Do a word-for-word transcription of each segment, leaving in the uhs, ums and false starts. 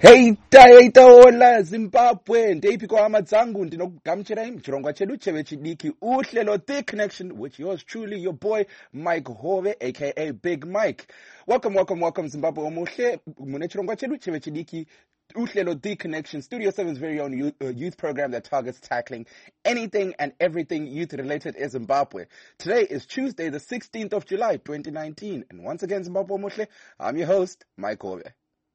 Hey taita hola Zimbabwe ndeipi kwa amadzangu ndinokugamuchirai muchirongwa chedu chevechidiki uhlelo The Connection with yours truly your boy Mike Hove aka Big Mike. Welcome welcome welcome Zimbabwe omuhle mune chirongwa chedu chevechidiki uhlelo The Connection, Studio seven's very own youth, uh, youth program that targets tackling anything and everything youth related in Zimbabwe. Today is Tuesday the sixteenth of July twenty nineteen, and once again Zimbabwe omuhle, I'm your host Mike Hove.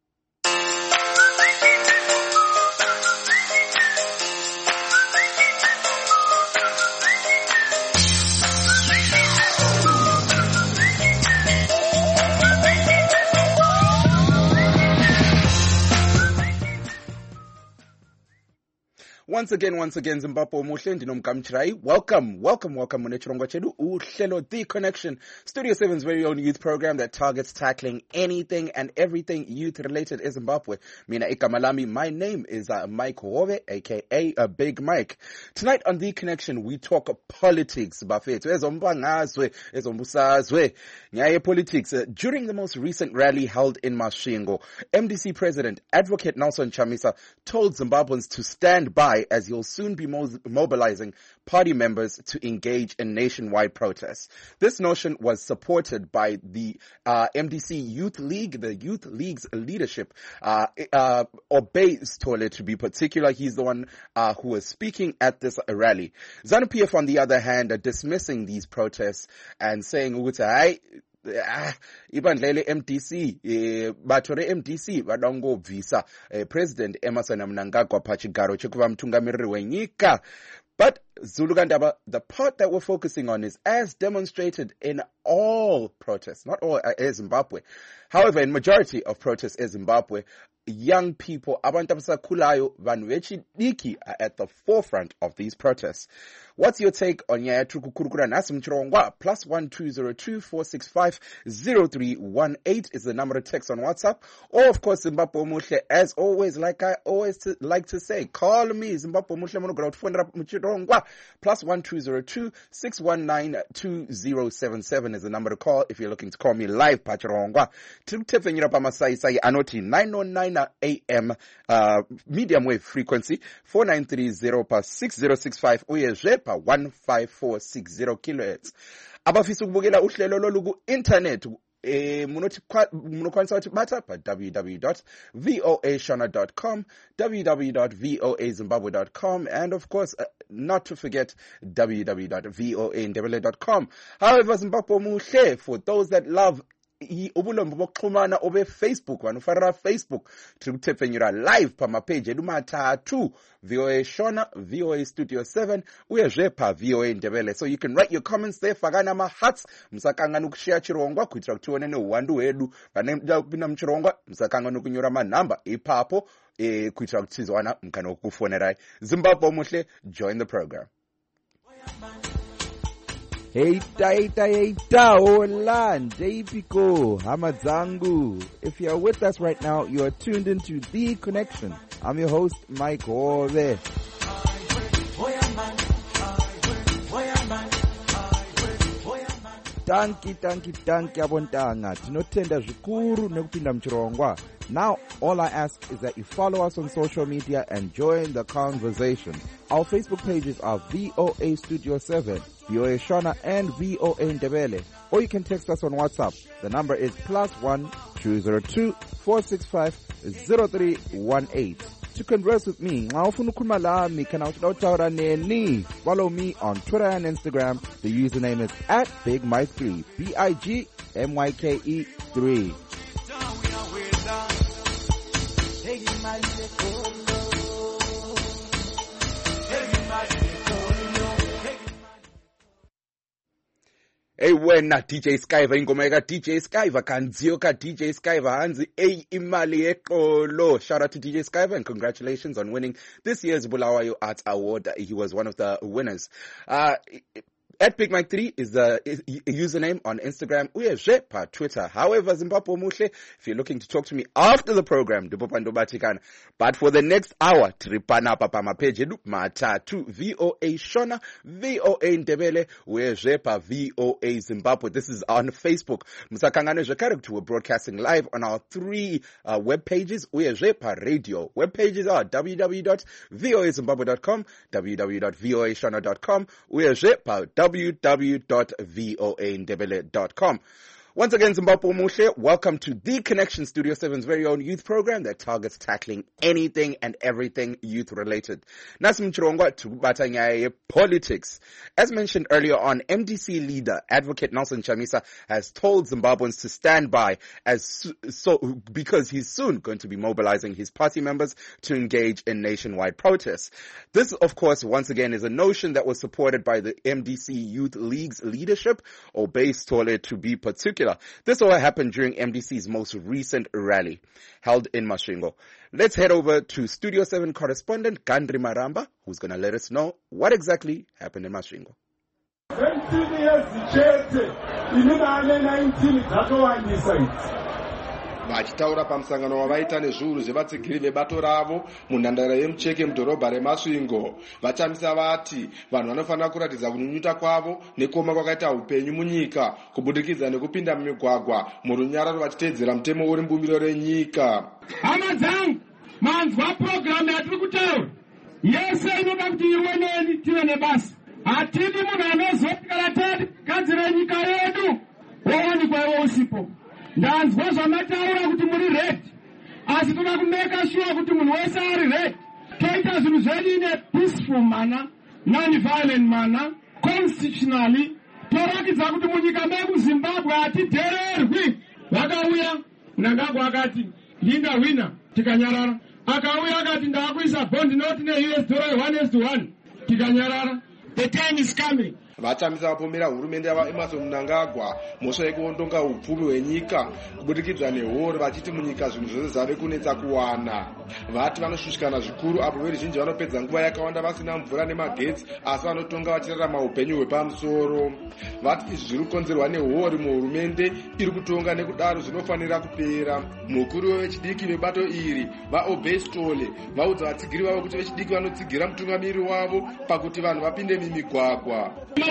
Once again, once again, Zimbabwe omuhle ndinomgamuchirai. Welcome, welcome, welcome mune chirongwa chedu uhlelo The Connection, Studio seven's very own youth program that targets tackling anything and everything youth related in Zimbabwe. Mina igama lami, my name is uh, Mike Hove, aka uh, Big Mike. Tonight on The Connection, we talk politics, bafethu, ezombangazwe, ezombusazwe, nyaye politics. Uh, during the most recent rally held in Masvingo, M D C President Advocate Nelson Chamisa told Zimbabweans to stand by as he'll soon be mo- mobilizing party members to engage in nationwide protests. This notion was supported by the uh, M D C Youth League, the Youth League's leadership. Uh, uh, Obey Stole, to be particular, he's the one uh, who was speaking at this rally. ZANU-P F, on the other hand, are dismissing these protests and saying, "Hey, Ah, ibandlele M D C eh bathore M D C vadangobvisa eh, President Emmerson Mnangagwa pachigaro chekuva mutungamiriri wenyika." But Zulu Kandaba, the part that we're focusing on is as demonstrated in all protests, not all uh, in Zimbabwe. However, in majority of protests in Zimbabwe, young people, abantu abasakhulayo, vanhu vechidiki, are at the forefront of these protests. What's your take on nyaya tukukurukura nasi mchirongwa? Plus one two zero two four six five zero three one eight is the number to text on WhatsApp. Or of course, Zimbabwe Omuhle, as always, like I always to, like to say, call me Zimbabwe Omuhle monogara utfundira mchirongwa. Plus one two zero two six one nine two zero seven seven is the number to call if you're looking to call me live pachirongwa. Tukutepfenyira pamasai sai anoti nine oh nine A M uh, medium wave frequency four nine three zero pa six zero six five uyezve pa one five four six zero kilohertz. Abafisa ukubukela uhlelo lolu ku internet eh munoti munokwanisa ukuthi batha pa w w w dot voa shona dot com, w w w dot voa zimbabwe dot com, and of course uh, not to forget w w w dot voa ndebele dot com. However, Zimbabwe omuhle, for those that love ubulombo bokuxhumana obe Facebook, vanofara Facebook, tikutepfenyura live pamapage edu matatu, VOA Shona, VOA Studio seven, uyezve pa VOA Ndebele. So you can write your comments there, fagana ma hearts, msakangana kushare chirongwa, kuitira kuti tione neuwandu hwedu, vanenda kupinda mchirongwa, msakangana kunyora manamba ipapo, e kuitira kuti tizowana mkana wokufonerai. Zimbabwe omuhle, join the program. Hey taita heita hola ndeipiko hamadzangu. If you are with us right now, you are tuned into The Connection. I'm your host Mike Hove. Tanki tanki tanki abontanga tinotenda zvikuru nekupinda mchirongwa. Now all I ask is that you follow us on social media and join the conversation. Our Facebook pages are V O A Studio seven, V O A Shona, and V O A Ndebele. Or you can text us on WhatsApp. The number is plus one two zero two four six five zero three one eight. To converse with me, follow me on Twitter and Instagram. The username is at Big Mike three, B I G M Y K E three. Hey wena D J Skyver, ingoma yaka D J Skyver, kanziyo ka D J Skyver, hanzi ey imali ekolo. Shout out to D J Skyver and congratulations on winning this year's Bulawayo Arts Award. He was one of the winners. Uh, at Big Mike three is the is, is username on Instagram. Uyezve pa Twitter. However, Zimbabwe Muhle, if you're looking to talk to me after the program, but for the next hour, tripana papa mapeje matatu V O A Shona, V O A Ndebele, uyezve pa V O A Zimbabwe. This is on Facebook. Musakangane Jakarektu, we're broadcasting live on our three uh, web pages. Uyezve pa radio. Web pages are w w w dot v o a zimbabwe dot com, w w w dot v o a shona dot com, uyezve pa w w w dot v o a ndebele dot com. Once again, Zimbabwe Muhle, welcome to The Connection, Studio seven's very own youth program that targets tackling anything and everything youth-related. Nasim Chirongwa tukubata nyaya politics. As mentioned earlier on, M D C leader, Advocate Nelson Chamisa, has told Zimbabweans to stand by as so because he's soon going to be mobilizing his party members to engage in nationwide protests. This, of course, once again, is a notion that was supported by the M D C Youth League's leadership, or Obey Stole to be particular. This all happened during M D C's most recent rally held in Masvingo. Let's head over to Studio seven correspondent Gandri Maramba, who's going to let us know what exactly happened in Masvingo. Vachitaura pamusangano wavaita nezviuru zvevatsigiri vebato ravo munhandare yemucheke mudhorobha reMasvingo, vachamisa vati vanhu vanofanira kuratidza kunyunyuta kwavo nekuoma kwakaita upenyu munyika kubudikidza nekupinda mumigwagwa murunyararo vachiteedzera mutemo uri mbumbiro renyika. Hama dzangu, manzwa programu yatiri kutaura yese inoda kuti iwe neni tive nebasa. Hatidi munhu anozoti kana tagadzira nyika yedu wowanikwa iwe usipo. Ndanzwa zvamataura kuti muri red, asi toda kumeka sure kuti munhu wese ari red. Toita zvinhu zvedu in a peaceful manner, non-violent manner, constitutionally. Torakidza kuti munyika medu Zimbabwe hatidhererwi. Vakauya Mnangagwa akati linda wina tikanyarara. Akauya akati ndakuisa bond note ne U S dollar one is to one tikanyarara. The time is coming. Vachamisa vapomera hurumende yava Emmerson Mnangagwa mhosva yekuondonga upfumi hwenyika kubudikidza nehoro vachiti munyika zvinhu zvose zvave kunetsa kuwana. Vati vanoshushikana zvikuru apo veruzhinji vanopedza nguva yakawanda vasina mvura nemagetsi asi vanotonga vachirarama upenyu hwepamusoro. Vati izvi zviri kukonzerwa nehori muhurumende iri kutonga nekudaro zvinofanira kupera. Mukuru wevechidiki vebato iri vaObey Stole vaudza vatsigiri vavo kuti vechidiki vanotsigira mutungamiri wavo pakuti vanhu vapinde mimigwagwa.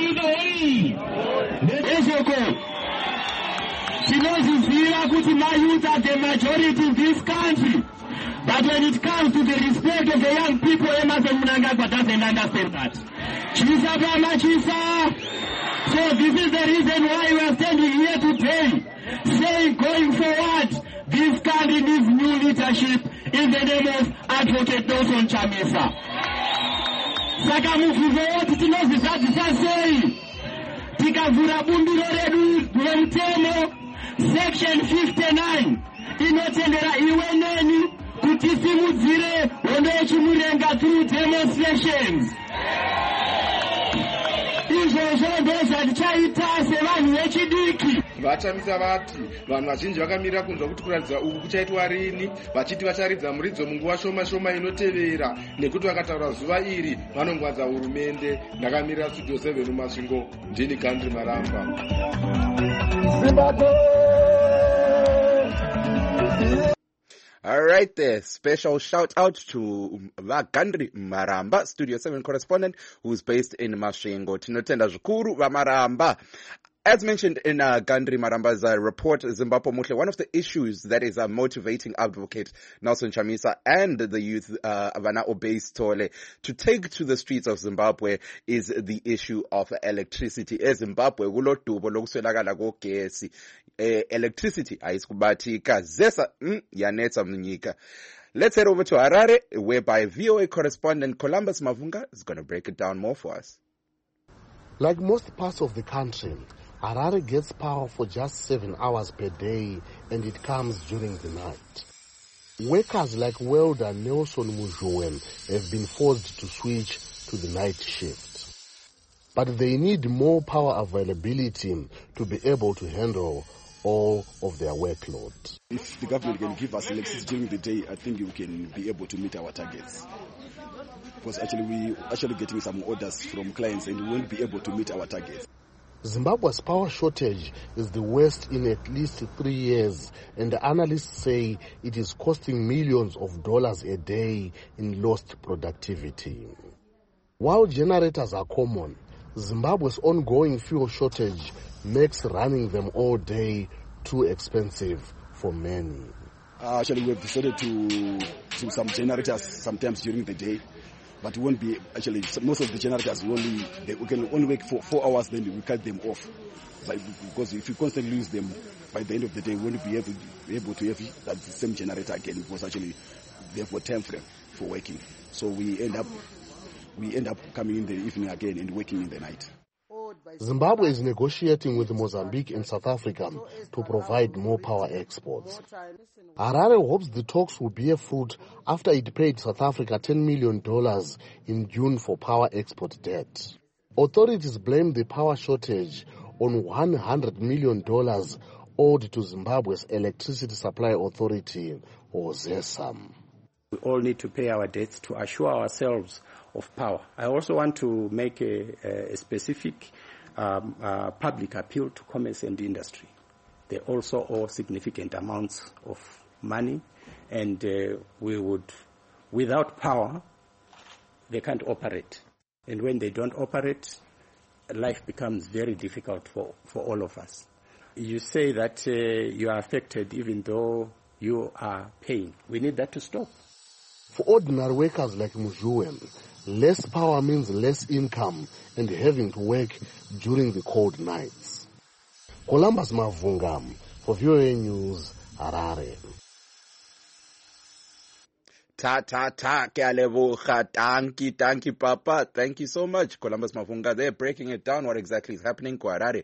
Tinozviziva kuti mayouth are the majority in this country, but when it comes to the respect of the young people, Emmerson Mnangagwa doesn't understand that. Chisa Bama Chisa. So this is the reason why we are standing here today, saying going forward, this country needs new leadership in the name of Advocate Nelson Chamisa. Saka mubvunzo woti tinozvizadzisa sei tikavhura bumbiro redu remutemo section fifty-nine inotendera iwe neni kuti simudzire hondo yechimurenga through demonstrations. Izvozvo ndozvatichaita sevanhu vechidiki. Vachamisa vati vanhu vazhinji vakamirira kunzwa kuti kuratidza uku kuchaitwa rini, vachiti vacharidza muridzo munguva shoma shoma inotevera nekuti vakataura zuva iri vanongwadza hurumende. Ndakamirira Studio seven Masvingo, ndini Gandri Maramba. All right there. Special shout out to Gandri Maramba, Studio seven correspondent, who's based in Masvingo. Tinotenda zvikuru vaMaramba. As mentioned in uh, Gandri Maramba's uh, report, Zimbabwe Muhle, one of the issues that is uh, motivating Advocate Nelson Chamisa and the youth, uh, Vana Obey Stole, to take to the streets of Zimbabwe is the issue of electricity. E Zimbabwe, kulodubo lokuswelakala kogesi. Electricity, ayisikubatika, zesa, mm, yanetsa mnyika. Let's head over to Harare, whereby V O A correspondent Columbus Mavunga is going to break it down more for us. Like most parts of the country, Harare gets power for just seven hours per day, and it comes during the night. Workers like welder Nelson Mujowen have been forced to switch to the night shift. But they need more power availability to be able to handle all of their workload. If the government can give us electricity during the day, I think we can be able to meet our targets. Because actually we actually getting some orders from clients and we won't be able to meet our targets. Zimbabwe's power shortage is the worst in at least three years, and the analysts say it is costing millions of dollars a day in lost productivity. While generators are common, Zimbabwe's ongoing fuel shortage makes running them all day too expensive for many. Uh, actually, we have decided to do some generators sometimes during the day, but we won't be, actually, most of the generators, we, only, they, we can only work for four hours, then we cut them off. But because if you constantly use them, by the end of the day, we won't be able, able to have that same generator again, because actually they have a time frame for working. So we end up we end up coming in the evening again and working in the night. Zimbabwe is negotiating with Mozambique and South Africa to provide more power exports. Harare hopes the talks will bear fruit after it paid South Africa ten million dollars in June for power export debt. Authorities blame the power shortage on one hundred million dollars owed to Zimbabwe's Electricity Supply Authority, or ZESAM. We all need to pay our debts to assure ourselves of power. I also want to make a, a specific um, uh, public appeal to commerce and industry. They also owe significant amounts of money, and uh, we would, without power, they can't operate. And when they don't operate, life becomes very difficult for, for all of us. You say that uh, you are affected even though you are paying. We need that to stop. For ordinary workers like Mujuwen, less power means less income and having to work during the cold nights. Columbus Mavunga, for V O A News, Harare. Ta ta ta, ke a leboga, tanki tanki papa, thank you so much. Columbus Mavunga there, breaking it down what exactly is happening kwa Harare.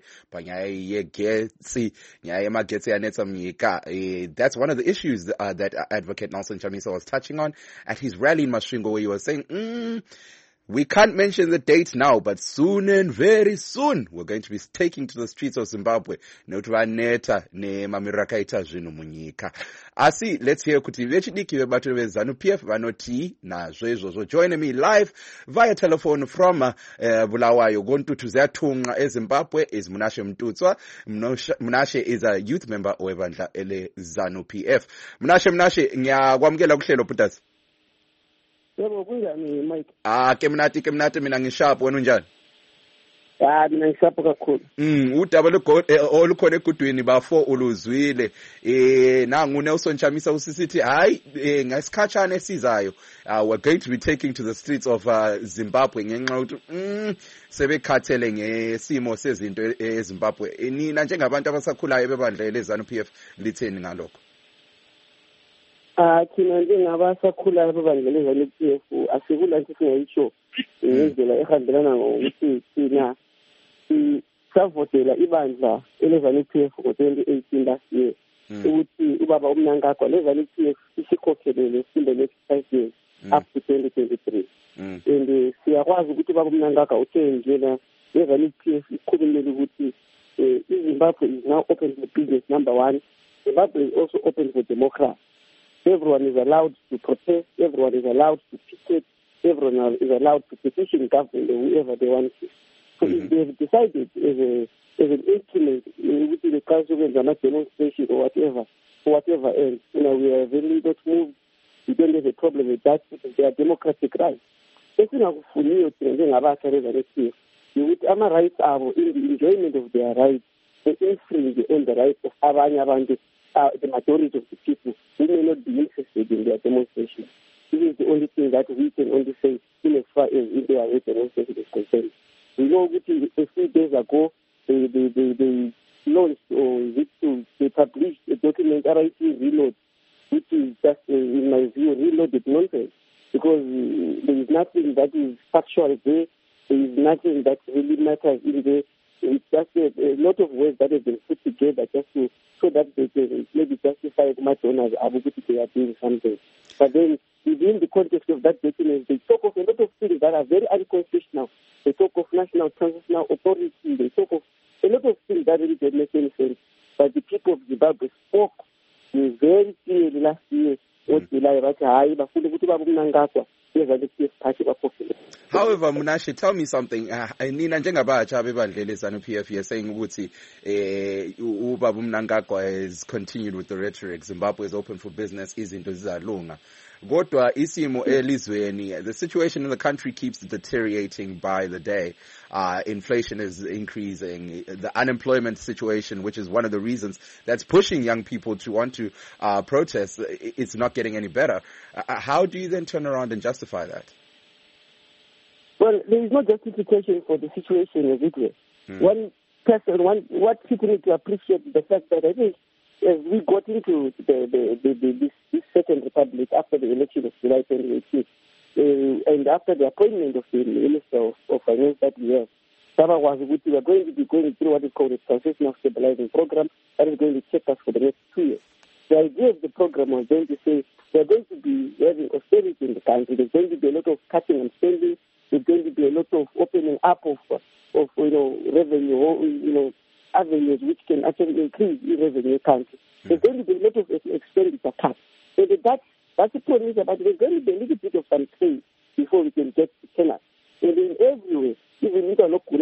That's one of the issues uh, that Advocate Nelson Chamisa was touching on at his rally in Masvingo, where he was saying, mm, we can't mention the date now, but soon and very soon, we're going to be taking to the streets of Zimbabwe. Notuvaneta ne mamirakaita zvinu munyika. Asi, let's hear kuti vechidiki vebato vezanu P F vanoti nazvo izvozvo. Join me live via telephone from uh, Bulawayo. Gontutu Ziyathunga eZimbabwe is Munashe Mtutswa. Munashe is a youth member webandla ele ZANU P F. Munashe, Munashe, ngiyakwamukela kuhlelo Putasi. Yebo kunjani Mike? Ah ke mnati ke mnati mina ngisharp wena unjani? Ah mina ngisharp kakhulu. Mm udaba olukhona egudwini ba four uluzwile. Eh nangu Nelson Chamisa usisithi hayi ngasikhatshana esizayo. Uh, we're going to be taking to the streets of uh, Zimbabwe ngenxa ukuthi mm sebekhathele ngesimo sezinto eZimbabwe. Nina njengabantu abasakhulayo bebandla leZANU P F litheni ngalokho? Ah thina njengabasakhulayo bebandla leZANU P F asikula nje singayisho ngendlela ehambelana ngokuthi thina sisavotela ibandla leZANU P F ngo twenty eighteen last year ukuthi ubaba uMnangagwa leZANU P F isikhokhelele in the next five years up to twenty twenty-three. And siyakwazi ukuthi ubaba uMnangagwa uthengena leZANU P F ikhulumele ukuthi iZimbabwe is now open for business. Number one, Zimbabwe is also open for democracy. Everyone is allowed to protest, everyone is allowed to picket, everyone is allowed to petition government or whoever they want to. So mm-hmm. if they have decided as, a, as an instrument in which the council and a demonstration or whatever, for whatever else, you know, we are very not moved. We don't have a problem with that because they are democratic rights. You would ama rights are in the enjoyment of their rights, they infringe on the rights of Abanya Uh, the majority of the people who may not be interested in their demonstration. This is the only thing that we can only say in as far as in their demonstration is concerned. We know that a few days ago they, they, they, they launched or they published a document, R I T Reload, which is just, uh, in my view, reloaded nonsense. Because uh, there is nothing that is factual there. There is nothing that really matters in there. It's just a, a lot of words that have been put together just to so that they can maybe justify my donors they are doing something. But then within the context of that document, they talk of a lot of things that are very unconstitutional. They talk of national transitional authority. They talk of a lot of things that really don't make any sense. But the people of Zimbabwe spoke very clearly last year, what July, but I, but for the Mnangagwa, however, Munashe, tell me something. Nina njengabatsha bebandlele ZANU-P F you're saying ukuthi uBaba Mnangagwa has continued with the rhetoric. Zimbabwe is open for business. Izinto zizalunga. Kodwa isimo elizweni, the situation in the country keeps deteriorating by the day. Uh, inflation is increasing. The unemployment situation, which is one of the reasons that's pushing young people to want to uh, protest, it's not getting any better. Uh, how do you then turn around and justify that? Well, there is no justification for the situation as it is. Hmm. One person, one, what people need to appreciate is the fact that I think as we got into the, the, the, the, this, this second republic after the election of July twenty eighteen, uh, and after the appointment of the Minister of, of Finance that we have, Saba was we are going to be going through what is called a transitional stabilizing program that is going to check us for the next two years. The idea of the program was going to say we are going to be having austerity in the country. There's going to be a lot of cutting and spending. There's going to be a lot of opening up of, of you know, revenue, or, you know, avenues which can actually increase the revenue country. Mm. There's going to be a lot of expenditure cuts. So that, that's the promise, but there's going to be a little bit of some trade before we can get to tenants. And in every way, even if you're not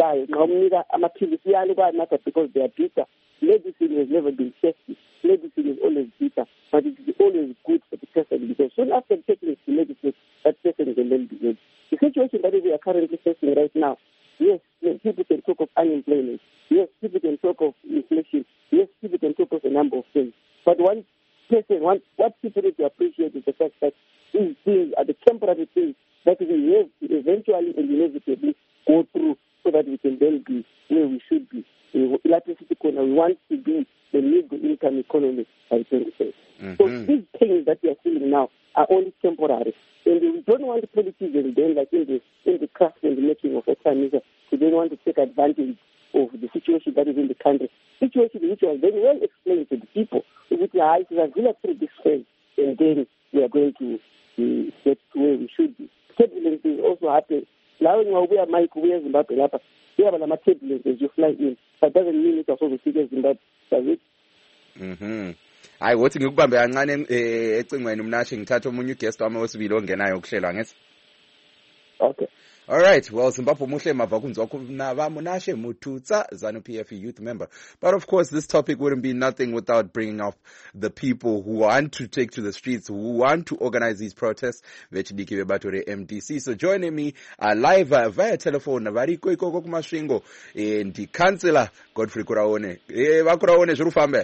because they are bitter, medicine has never been safety. Medicine is always bitter, but it is always good for the person because soon after taking the medicine, that person will then be good. The situation that we are currently facing right now, yes, people can talk of unemployment. Yes, people can talk of inflation. Yes, people can talk of a number of things. But one person, one, what people need to appreciate is the fact that these things are the temporary things that we have to eventually and inevitably go through so that we can then be where we should be. We want to be the middle income economy by twenty thirty. Mm-hmm. So these things that we are feeling now are only temporary. And we don't want the politicians then, like in the in the craft and the making of a time, we don't want to take advantage of the situation that is in the country. Situation which was very well explained to the people. Which are I will through this phase, and then we are going to uh, get to where we should be. Turbulence is also happening. Now we are Mike, we are Zimbabwe, we have a turbulence as you fly in. That doesn't mean it's also the figures in that, does it? Mm-hmm. Hayi wothi ngikubambe kancane ecingweni Munashe ngithatha omunye uguest wami wesibili ongenayo ukuhlela ngithi. Okay. All right. Well, Zimbabwe muhle mava kunzwa kuna va Munashe Mututsa, ZANU-P F youth member. But of course, this topic wouldn't be nothing without bringing up the people who want to take to the streets, who want to organize these protests. Vechidiki Bebatore M D C. So joining me uh, live uh, via telephone, variko ikoko kumashingo, and the councillor Godfrey Kuraone. Eh, va Kuraone zvirufambe.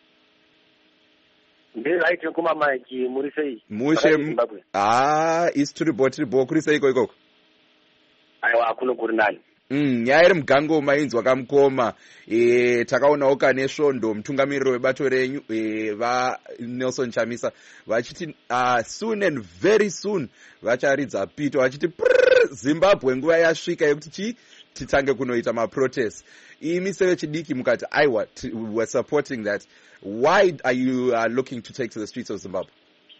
Mushe. Ah, is to the bottom bokuri say ikoko. Aiwa kuno kuri nani. Mm, nyaya iri mugango mainzwa kamukoma. Eh, takaonawo kane svondo mutungamiriri webato renyu eh, va Nelson Chamisa vachiti uh, soon and very soon vacharidza pito vachiti Zimbabwe nguva yasvika yekuti chi titange kunoita maprotest. Imi sevechidiki mukati aiwa we're supporting that. Why are you uh, looking to take to the streets of Zimbabwe?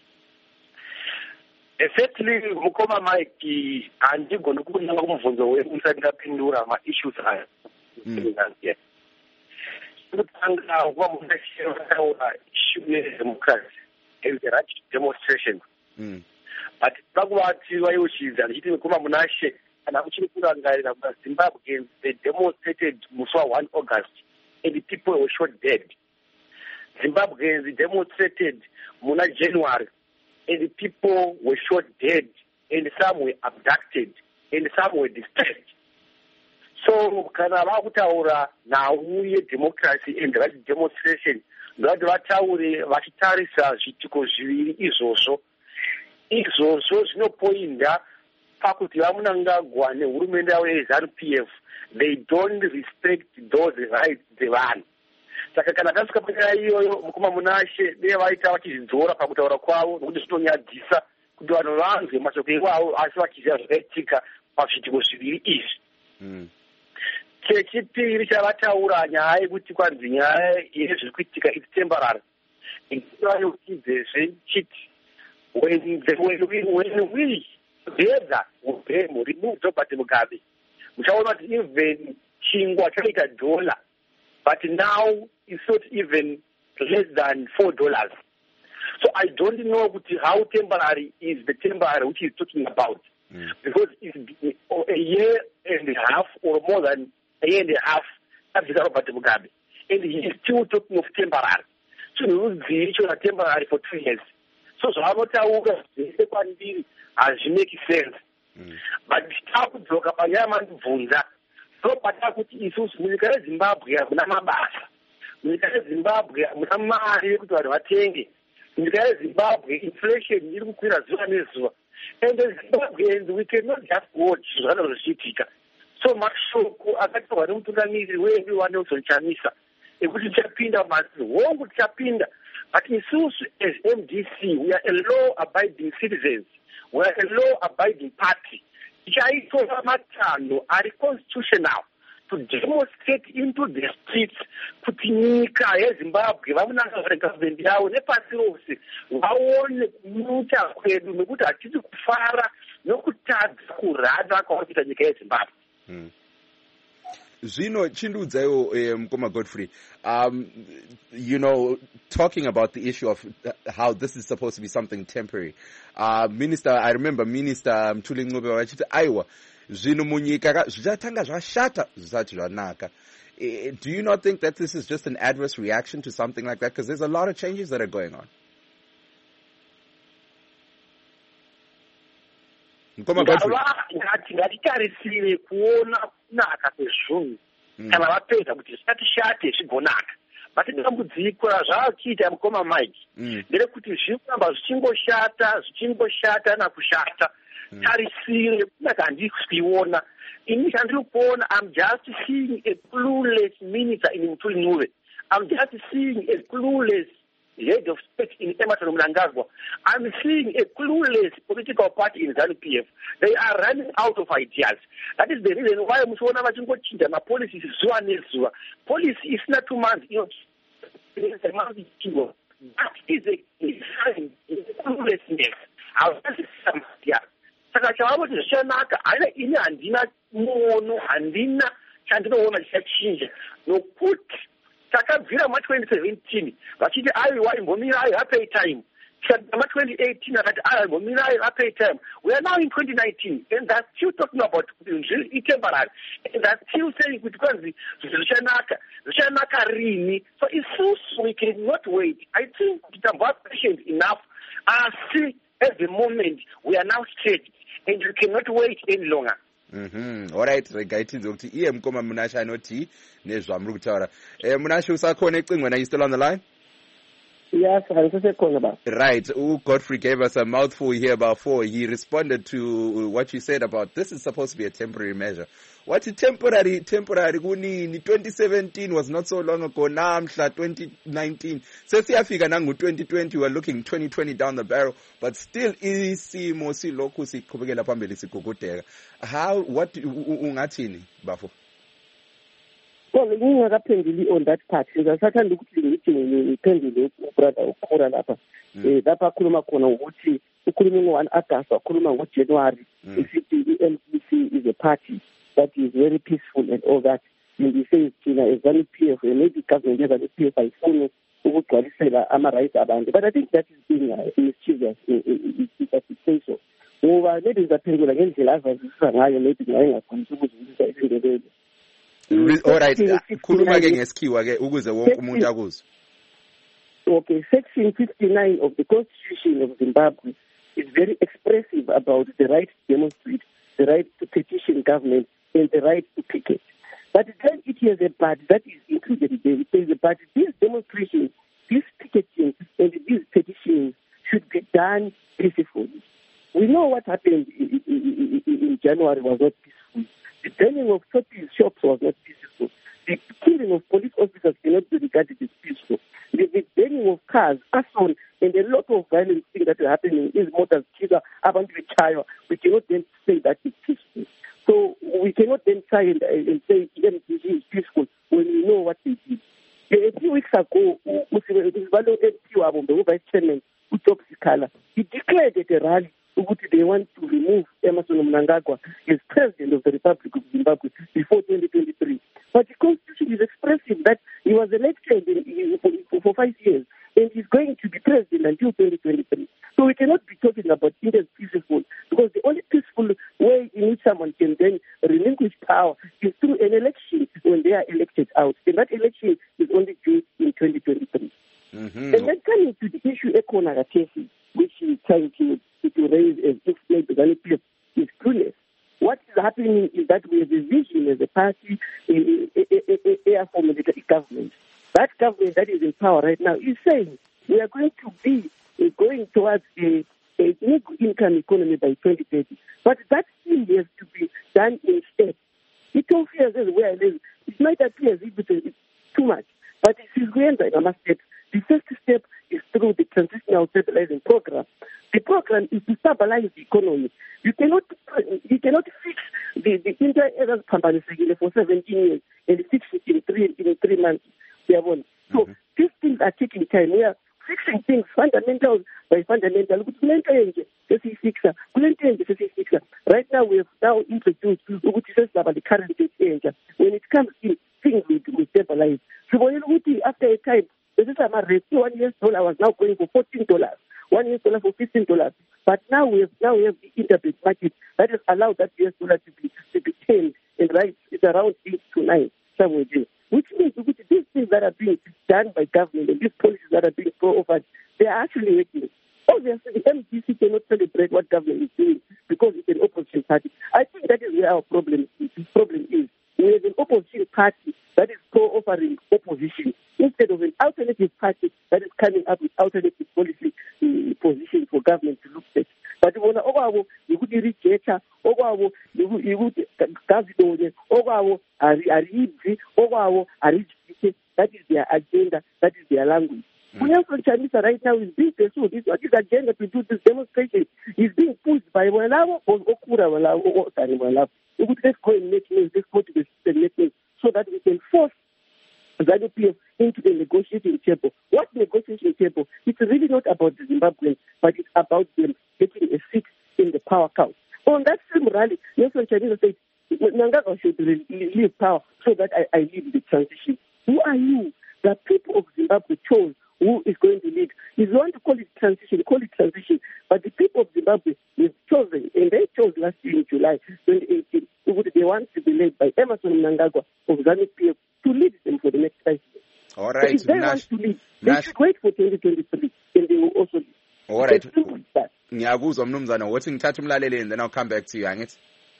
Exactly, mukoma Mike andigona kubunanga kumvunzo wemusati ngapindura ma issues aya. Mm. Yes. Kutanga kwa mundashiro wa issue ya democracy is the right demonstration. Mm. But bakwati wayoshiza ndichiti mukoma Munashe kana uchiri kurangarira kwa Zimbabwe they demonstrated muswa first August and the people were shot dead. Zimbabweans demonstrated muna January and the people were shot dead, and some were abducted, and some were displaced. So, kana vakutaura nauye democracy and right demonstration, ngati vataure vachitarisa zvitiko zviviri izvozvo. Izvozvo zvinopoinda pakuti vaMnangagwa nehurumende yavo yeZANU-P F, they don't respect those rights dzevanhu. Saka kana tasvika panyaya iyoyo mukoma Munashe dei vaita vachizvidzora pakutaura kwavo nokuti zvinonyadzisa kuti vanhu vanzwe mashoko iwavo asi vachiziva zvakaitika pazvitiko zviviri izvi. Mm. Chechipiri chavataura nyaya yekuti kwanzi nyaya yezviri kuitika it's temporary. Ndinoyotidzezve chiti when the when we when we together will remove Robert Mugabe. Muchaona kuti even chingwa chakaita dollar. But now is not even less than four dollars. So I don't know how temporary is the temporary which he's talking about. Mm. Because it's been a year and a half or more than a year and a half after Robert Mugabe. And he is still talking of temporary. So he will be temporary for two years. So so I'm not saying as make sense. Mm. But how to talk about Yaman Vunda, so Patakuti is Zimbabwe, Namabasa. Zimbabwe, Namari, Watengi. Zimbabwe, inflation, you could as well as and the Zimbabweans, we cannot just watch Zimbabwe. So much so, I got to run to the media where everyone else on Chamisa. It would Chapinda, but one would Chapinda. But in Sus as M D C, we are a law-abiding citizens. We are a law-abiding party. Jaito Matano are constitutional to demonstrate into the streets kuti nyika yeZimbabwe vamunanga government yavo nepasi rose vaone muta kwedu nekuti hatisi kufara nokutadza kurada kwavanoita nyika yeZimbabwe. Zvino chindudzaiwo Mukoma Godfrey, um, you know, talking about the issue of how this is supposed to be something temporary. Uh, Minister, I remember Minister Mthuli Ncube wachiti aiwa zvino munyika zvichatanga zvashata zvisati zvanaka. Do you not think that this is just an adverse reaction to something like that? Because there's a lot of changes that are going on. Mukoma Godfrey. Ngatitarisire kuona kunaka kwezvungu kana vapedza kuti zvisati shate zvigonaka. Matidambudziko zvaakuita Mukoma Mike nderekuti zviri kuramba zvichingoshata zvichingoshata nakushata. Tarisire kunaka handisi kuiona. Ini chandiri kuona, I'm just seeing a clueless minister in Mthuli Ncube. I'm just seeing a clueless head of state in Emmerson Mnangagwa. I'm seeing a clueless political party in ZANU P F. They are running out of ideas. That is the reason why Musona Vachingochinja, my policy is Zua Nezua. Policy is not two months, you know, it's a month. That is a sign of cluelessness. I'll just some ideas. Saka chavavoti zvichanaka haina ini handina muono handina chandinoona chichachinja nokuti takabvira ma-twenty seventeen vachiti aiwa imbomirai hapay time tikabvira ma-twenty eighteen akati aiwa imbomirai hapay time. We are now in twenty nineteen and they're still talking about temporary and they're still saying kuti kwanzi zvichanaka zvichanaka rini. So isusu we cannot wait. I think tambova patient enough. Asi at the moment we are now stretched and you cannot wait any longer. Mhm. All right, regaitidza kuti iye Mukoma Munashe anoti nezvamuri kutaura. Eh Munashe usakhona ecingweni, are you still on the line? Yes, I'm just about. Right. Ooh, Godfrey gave us a mouthful here about four. He responded to what you said about this is supposed to be a temporary measure. What is temporary? Temporary. Kunini? twenty seventeen was not so long ago. Namhla twenty nineteen. Sesiyafika nangu twenty twenty. We're looking twenty twenty down the barrel, but still isimo silokhu siqhubekela phambili sigugudeka. How? What? Ungathini, Bafo? Well, ngingakaphenduli on that part. Ngizathanda ukuthi ngithi ngiphendule ubrother ukhora lapha. Eh lapha akhuluma khona ukuthi ukhuluma ngo-one August wakhuluma ngo-January. Isithi i-M D C is a party that is very peaceful and all that. And he says thina as ZANU P F maybe government yeZANU P F ayifuni ukugcwalisela ama-rights abantu. But I think that is being uh, mischievous if I say so. Ngoba maybe ngizaphendula ngendlela azazisa ngayo maybe ngaye ngakwanisa ukuzwisisa isindebele. All right, khuluma ke ngesikhiwa ke ukuze wonke umuntu akuzwe. Okay, Section fifty-nine of the Constitution of Zimbabwe is very expressive about the right to demonstrate, the right to petition government, and the right to picket. But then it has a part that is included there. It says that these demonstrations, these picketing, and these petitions should be done peacefully. We know what happened in, in, in, in January was not peaceful. The burning of shopping shops was not peaceful. The killing of police officers cannot be regarded as peaceful. The, the burning of cars, assault, and a lot of violent things that are happening is motors, killer, abantu child. We cannot then say that it's peaceful. So we cannot then try and, and say M D C is peaceful when we know what they did. A few weeks ago, Usibalo M P Wabombe, Vice Chairman, Utob Sikala, he declared at a rally they want to remove Emmerson Mnangagwa as President of the Republic of Zimbabwe before twenty twenty-three. But the Constitution is expressive that He was elected in, for, for five years, and he's going to be president until twenty twenty-three. So we cannot be talking about it as peaceful, because the only peaceful way in which someone can then relinquish power is through an election when they are elected out. And that election is only due in twenty twenty-three. Mm-hmm. And then coming to the issue Ekona Rakesi, which he is trying to, to raise as if maybe the P F is clueless. What is happening is that we have a vision as a party, a, a, a, a, a formulated government. That government that is in power right now is saying we are going to be uh, going towards a, a new income economy by twenty thirty. But that still has to be done in steps. It fears as where it might appear as if it's too much, but it is going by number steps. The first step is through the transitional stabilizing program. The program is to stabilize the economy. You cannot you cannot fix the, the inter-areas companies for seventeen years and fix it in three in three months. So mm-hmm. these things are taking time. We are fixing things fundamentals by fundamental. Right now we have now introduced what is about the current change. When it comes in, things will, will stabilize. So after a time, this is a one U S dollar was now going for fourteen dollars. One U S dollar for fifteen dollars. But now we have now we have the interbank market that has allowed that U S dollar to be to be changed, and right it's around eight to nine somewhere there. Which means these things that are being done by government and these policies that are being pro-offered, they are actually working. Obviously, the M D C cannot celebrate what government is doing because it's an opposition party. I think that is where our problem is. The problem is we have an opposition party that is pro-offering opposition instead of an alternative party that is coming up with alternative policy uh, positions for government to look at. But bona okwabo yikuthi rejecta okwabo yikuthi gazidone okwabo aribzi okwabo arijike. That is their agenda, that is their language. Mm. Nelson Chamisa right now is being pursued. This what his agenda to do this demonstration is being pushed by Walavo or Okura Walavo or Tani Walavo. Let's go and make news, let's go to the system make so that we can force ZANU P F into the negotiating table. What negotiating table? It's really not about the Zimbabweans, but it's about them getting a seat in the power council. On that same rally, Nelson Chamisa said, Mnangagwa should leave power so that I, I lead the transition. Who are you? The people of Zimbabwe chose who is going to lead. If you want to call it transition, call it transition. But the people of Zimbabwe have chosen, and they chose last year in July twenty eighteen, they want to be led by Emmerson Mnangagwa of ZANU P F to lead them for the next five years. All right. So if they Nash, want to lead, they Nash. should wait for twenty twenty-three, and they will also lead. All right. Ngiyakuzwa mnumzana wothi ngithatha umlaleli and then I'll come back to you, angithi.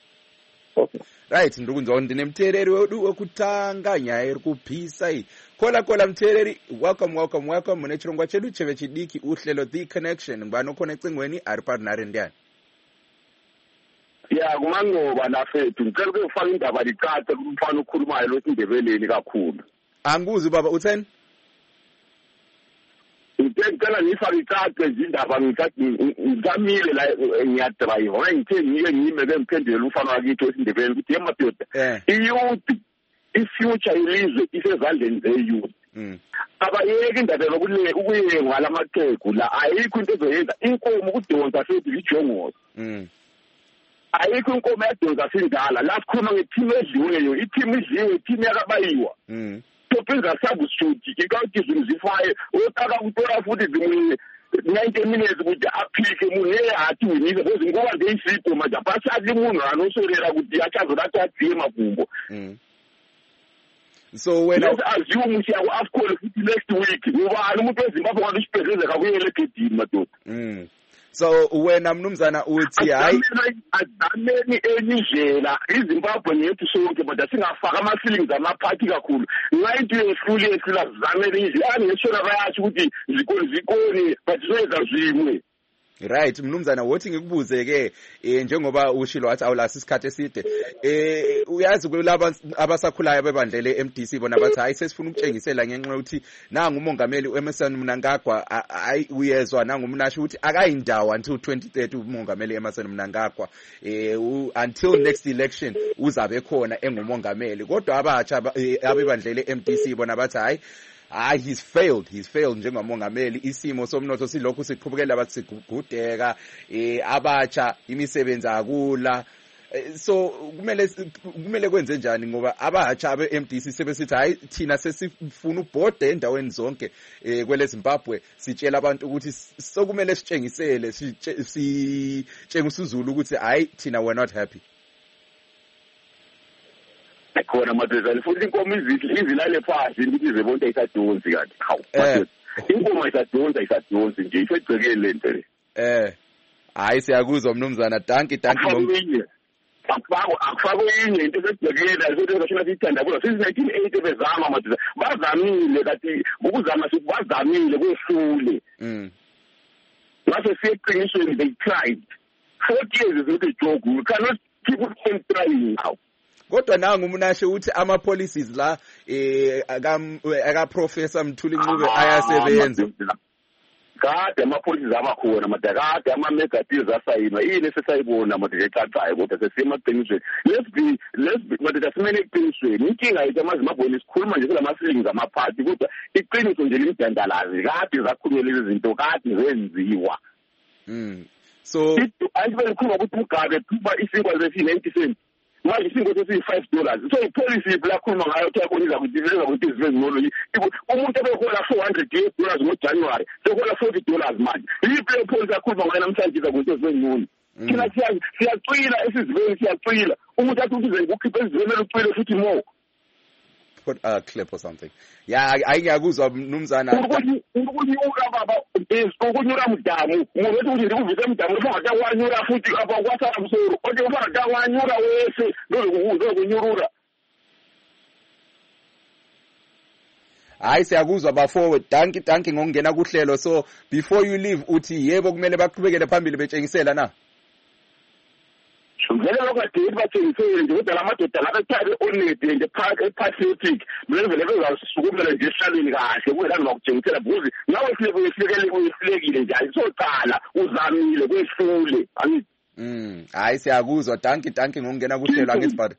Okay. Right, ndikunzwa ndinemtheleli wedu wekutanga nyaya iri kuphisa iyi. Kola kola mtheleli, welcome welcome welcome mune chirongwa chedu cheve chidiki uhlelo The Connection. Ngubani okhona ecingweni ari partner ndiyani? Ya kumangoba lafethu ngicela ukufaka indaba licace kumfana okhulumayo losindebeleni kakhulu. Anguzi baba utheni? Ngicela ngifake icace izindaba ngicathi ngizamile la ngiyadrive ngoba ngithe ngike ngime bemphendule umfana wakithi osindebeleni ukuthi yemadoda iyouth ifuture ilizwe isezandleni zeyouth. Abayeke indaba yokuleka ukuyengwa lamaqhegu la ayikho into ezoyenza inkomo kudonsa futhi lijongoza. Ayikho inkomo yadonsa sindala la sikhuluma ngeteam edliweyo iteam idliwe iteam yakabayiwa. Topinga sabu suti ikawuthi zimzifaye otaka kutora futhi zimwe ninety minutes ukuthi aphike munhu eyathi winile because ngoba ngeyisipho manje apasali munhu anosorera kuti achazodatha adziye mavumbo. So when let's assume ukuthi yaku afcon futhi next week ngubani umuntu wezimbabwe kanti isibhedlela kakuyele egedini madoda. So wena mnumzana uthi hayi adameni enindlela iZimbabwe yethu sonke but asingafaka ama feelings amaphathi kakhulu ngayithi yehlule yehlula zamele iziyani ngeshona bayathi ukuthi zikoni zikoni but soyenza zimwe. Right, mnumzana wothi ngikubuze ke eh njengoba ushilo wathi awulasi isikhathi eside eh uyazi kulaba abasakhulayo bebandlele M D C bona bathi hayi sesifuna ukutshengisela ngenxa yokuthi nanga umongameli uEmmerson Mnangagwa hayi uyezwa nanga umnashi ukuthi akayindawo until twenty thirty umongameli Emmerson Mnangagwa eh until next election uzabe khona engumongameli kodwa abatsha abebandlele M D C bona bathi hayi Ah, he's failed. He's failed njengomongameli. Isimo somnotho silokhu siqhubukela bathi sigudeka eh abatsha imisebenzi akula So kumele kumele kwenze njani ngoba abahatsha abe M D C sebesithi hayi thina sesifuna ubhode endaweni zonke eh kwele Zimbabwe sitshela abantu ukuthi sokumele sitshengisele sitshengisa uSizulu ukuthi hayi thina we're not happy. Khona madodana futhi inkomo izithi izilale phansi ukuthi izebonke isadonsi kanti hawu eh inkomo isadonsa isadonsi nje ifegcekele lento le eh hayi siyakuzwa mnumzana danki danki ngomnye akufako akufako inye into esegcekela izinto ezashona sithandabuza since nineteen eighty bezama madodana bazamile kathi ukuzama sikubazamile kwehlule mm mase siyeqinisweni they tried forty years is not a joke. We cannot keep on trying now. Kodwa nangu umunashe uthi ama policies la eh aka professor Mthuli Ncube ayasebenza. Kade ama policies abakhona madakade ama mega deals asayina yini sesayibona madike ecacayo kodwa sesemaqiniso. Let's be let's be madike simene eqinisweni. Inkinga yithi amaZimbabwe isikhuluma nje kulama feelings amaphathi kodwa iqiniso nje limdandalazi kade zakhulunyelwa izinto kade zenziwa. Mm. So ayibele khuluma ukuthi ugabe kuba isinkwa zesi ninety cents. Manje isinkwa sesi five dollars. So ipolicy blakhuluma ngayo ukuthi akoniza kudivilela ukuthi izivezi umuntu obehola four hundred dollars ngoJanuary sehola forty dollars manje. Iplay policy akhuluma ngayo namhlanje izakuthi izivezi thina siyacwila esiziveni siyacwila umuntu athi uze ukukhipha esiziveni ucwile futhi more. Put a clip or something. Yeah, ayingakuzwa mnumzana. Ukuthi ukunyura baba is ukunyura mdamu. Ngokuthi uthi ndikuvisa mdamu ufaka kwanyura futhi apha kwasa msoro. Kodwa ufaka kwanyura wese lokukuzo kunyurura. Hayi siyakuzwa bafo danki danki ngokungena kuhlelo. So before you leave uthi yebo kumele baqhubekele phambili betshengisela na. Vele lokade bathengisele nje kodwa lamadoda labathale onede nje park patriotic vele vele bezasukumela nje eshaleni kahle kuwe lana bakujengisela buzi nawe sile kuyehlekele kuyehlekile nje ayisocala uzamile kwehlule angithi mm hayi siyakuzwa danki danki ngokungena kuhlelo angithi bad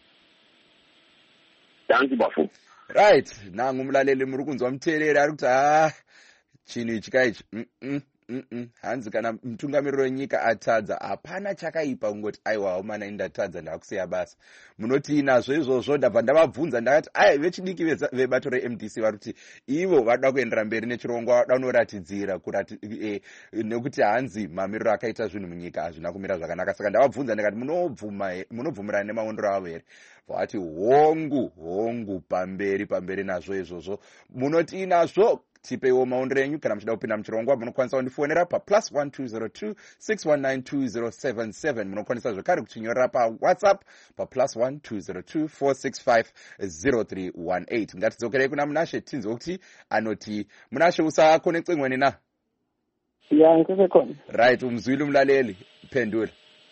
danki bafo right nangu umlaleli Murukunzwa Mthelela ukuthi ah chini chikayichi mm Mm hanzi kana mtungamiriro wenyika atadza apana chakaipa ngoti aiwa umana indatadza ndakusiya basa munoti inazvo izvozvo ndabva ndavabvunza ndakati ai vechidiki vebato re M D C varuti ivo vada kuendera mberi nechirongwa vada kunoratidzira kurati eh, nekuti hanzi mamiriro akaita zvinhu munyika hazvina kumira zvakanaka saka ndavabvunza ndakati munobvuma munobvumirana nemaondero avo here vati hongu hongu pamberi pamberi nazvo izvozvo munoti inazvo tipeiwo maondero enyu kana muchida kupinda muchirongwa munokwanisa kundifonera pa plus one two zero two six one nine two zero seven seven munokwanisa zvekare kutinyorera pa WhatsApp pa plus one two zero two four six five zero three one eight. Ngatidzokerei kuna Munashe tinzwe kuti anoti Munashe usakone cingweni na ya ngisekhona right umzwile umlaleli phendula.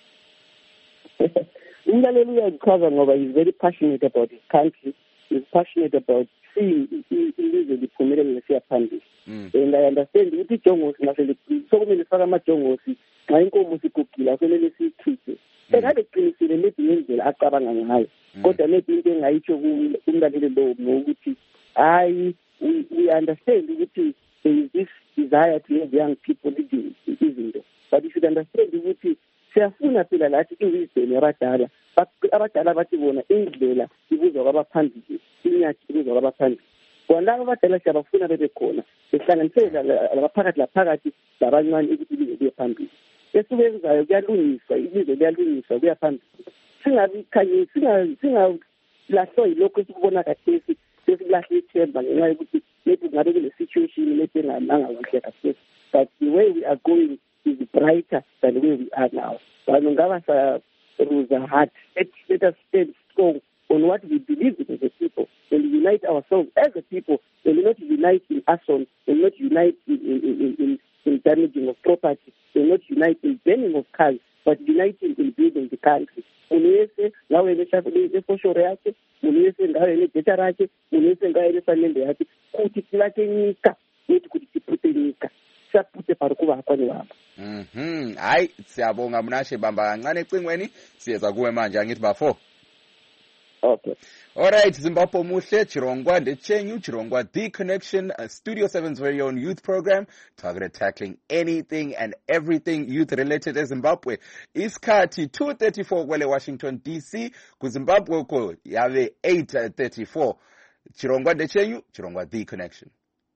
Umlaleli uyachaza ngoba is very passionate about his country, is passionate about ilizwe liphumelele lesiyaphambili. And I understand ukuthi ijongosi ngasele sokumele sifaka amajongosi xa inkomo sigugile afanele siyikhiphe. Engabe qinisile maybe ngendlela acabanga ngayo. Kodwa maybe into engayitsho kumlaleli lo ngokuthi hayi we understand ukuthi there is this desire to have young people leading izinto. But you should understand ukuthi siyafuna phela lathi iwisdom yabadala. Abadala bathi bona indlela ibuzwa kwabaphambili inyathi ibuzwa kwabaphambili bona abadala siyabafuna bebe khona behlanganisela labaphakathi laphakathi labancane ukuthi ilizwe liye phambili esikuyenzayo kuyalungiswa ilizwe liyalungiswa kuya phambili singabi khanye singalahlwa yilokho esikubona kathesi sesilahla ithemba ngenxa yokuthi maybe ngabe kule situation maybe engamanga kuhle kahle but the way we are going is brighter than the way we are now. Bano ngaba sa ruza hard. Let, let us stand strong on what we believe in as a people and unite ourselves as a people and not unite in arson and not unite in, in, in, in, in damaging of property and not unite in burning of cars but uniting in building the country. Uniyese ngawe neshafulize foshore yakhe, uniyese ngawe nedata rakhe, uniyese ngawe nesanende yakhe kuti tilake nyika kuti kuti tipute nyika. Sapute parikuba kwani wabo. Mhm. Hayi siyabonga Munashe bamba kancane ecingweni siyeza kuwe manje angithi bafo. Okay. All right, Zimbabwe Muhle, Chirongwa Ndechenyu, Chirongwa The Connection, uh, Studio seven's very own youth program, targeted tackling anything and everything youth related in Zimbabwe. Iskati two thirty-four kwele Washington D C, ku Zimbabwe ko yave eight thirty-four. Chirongwa Ndechenyu, Chirongwa The Connection.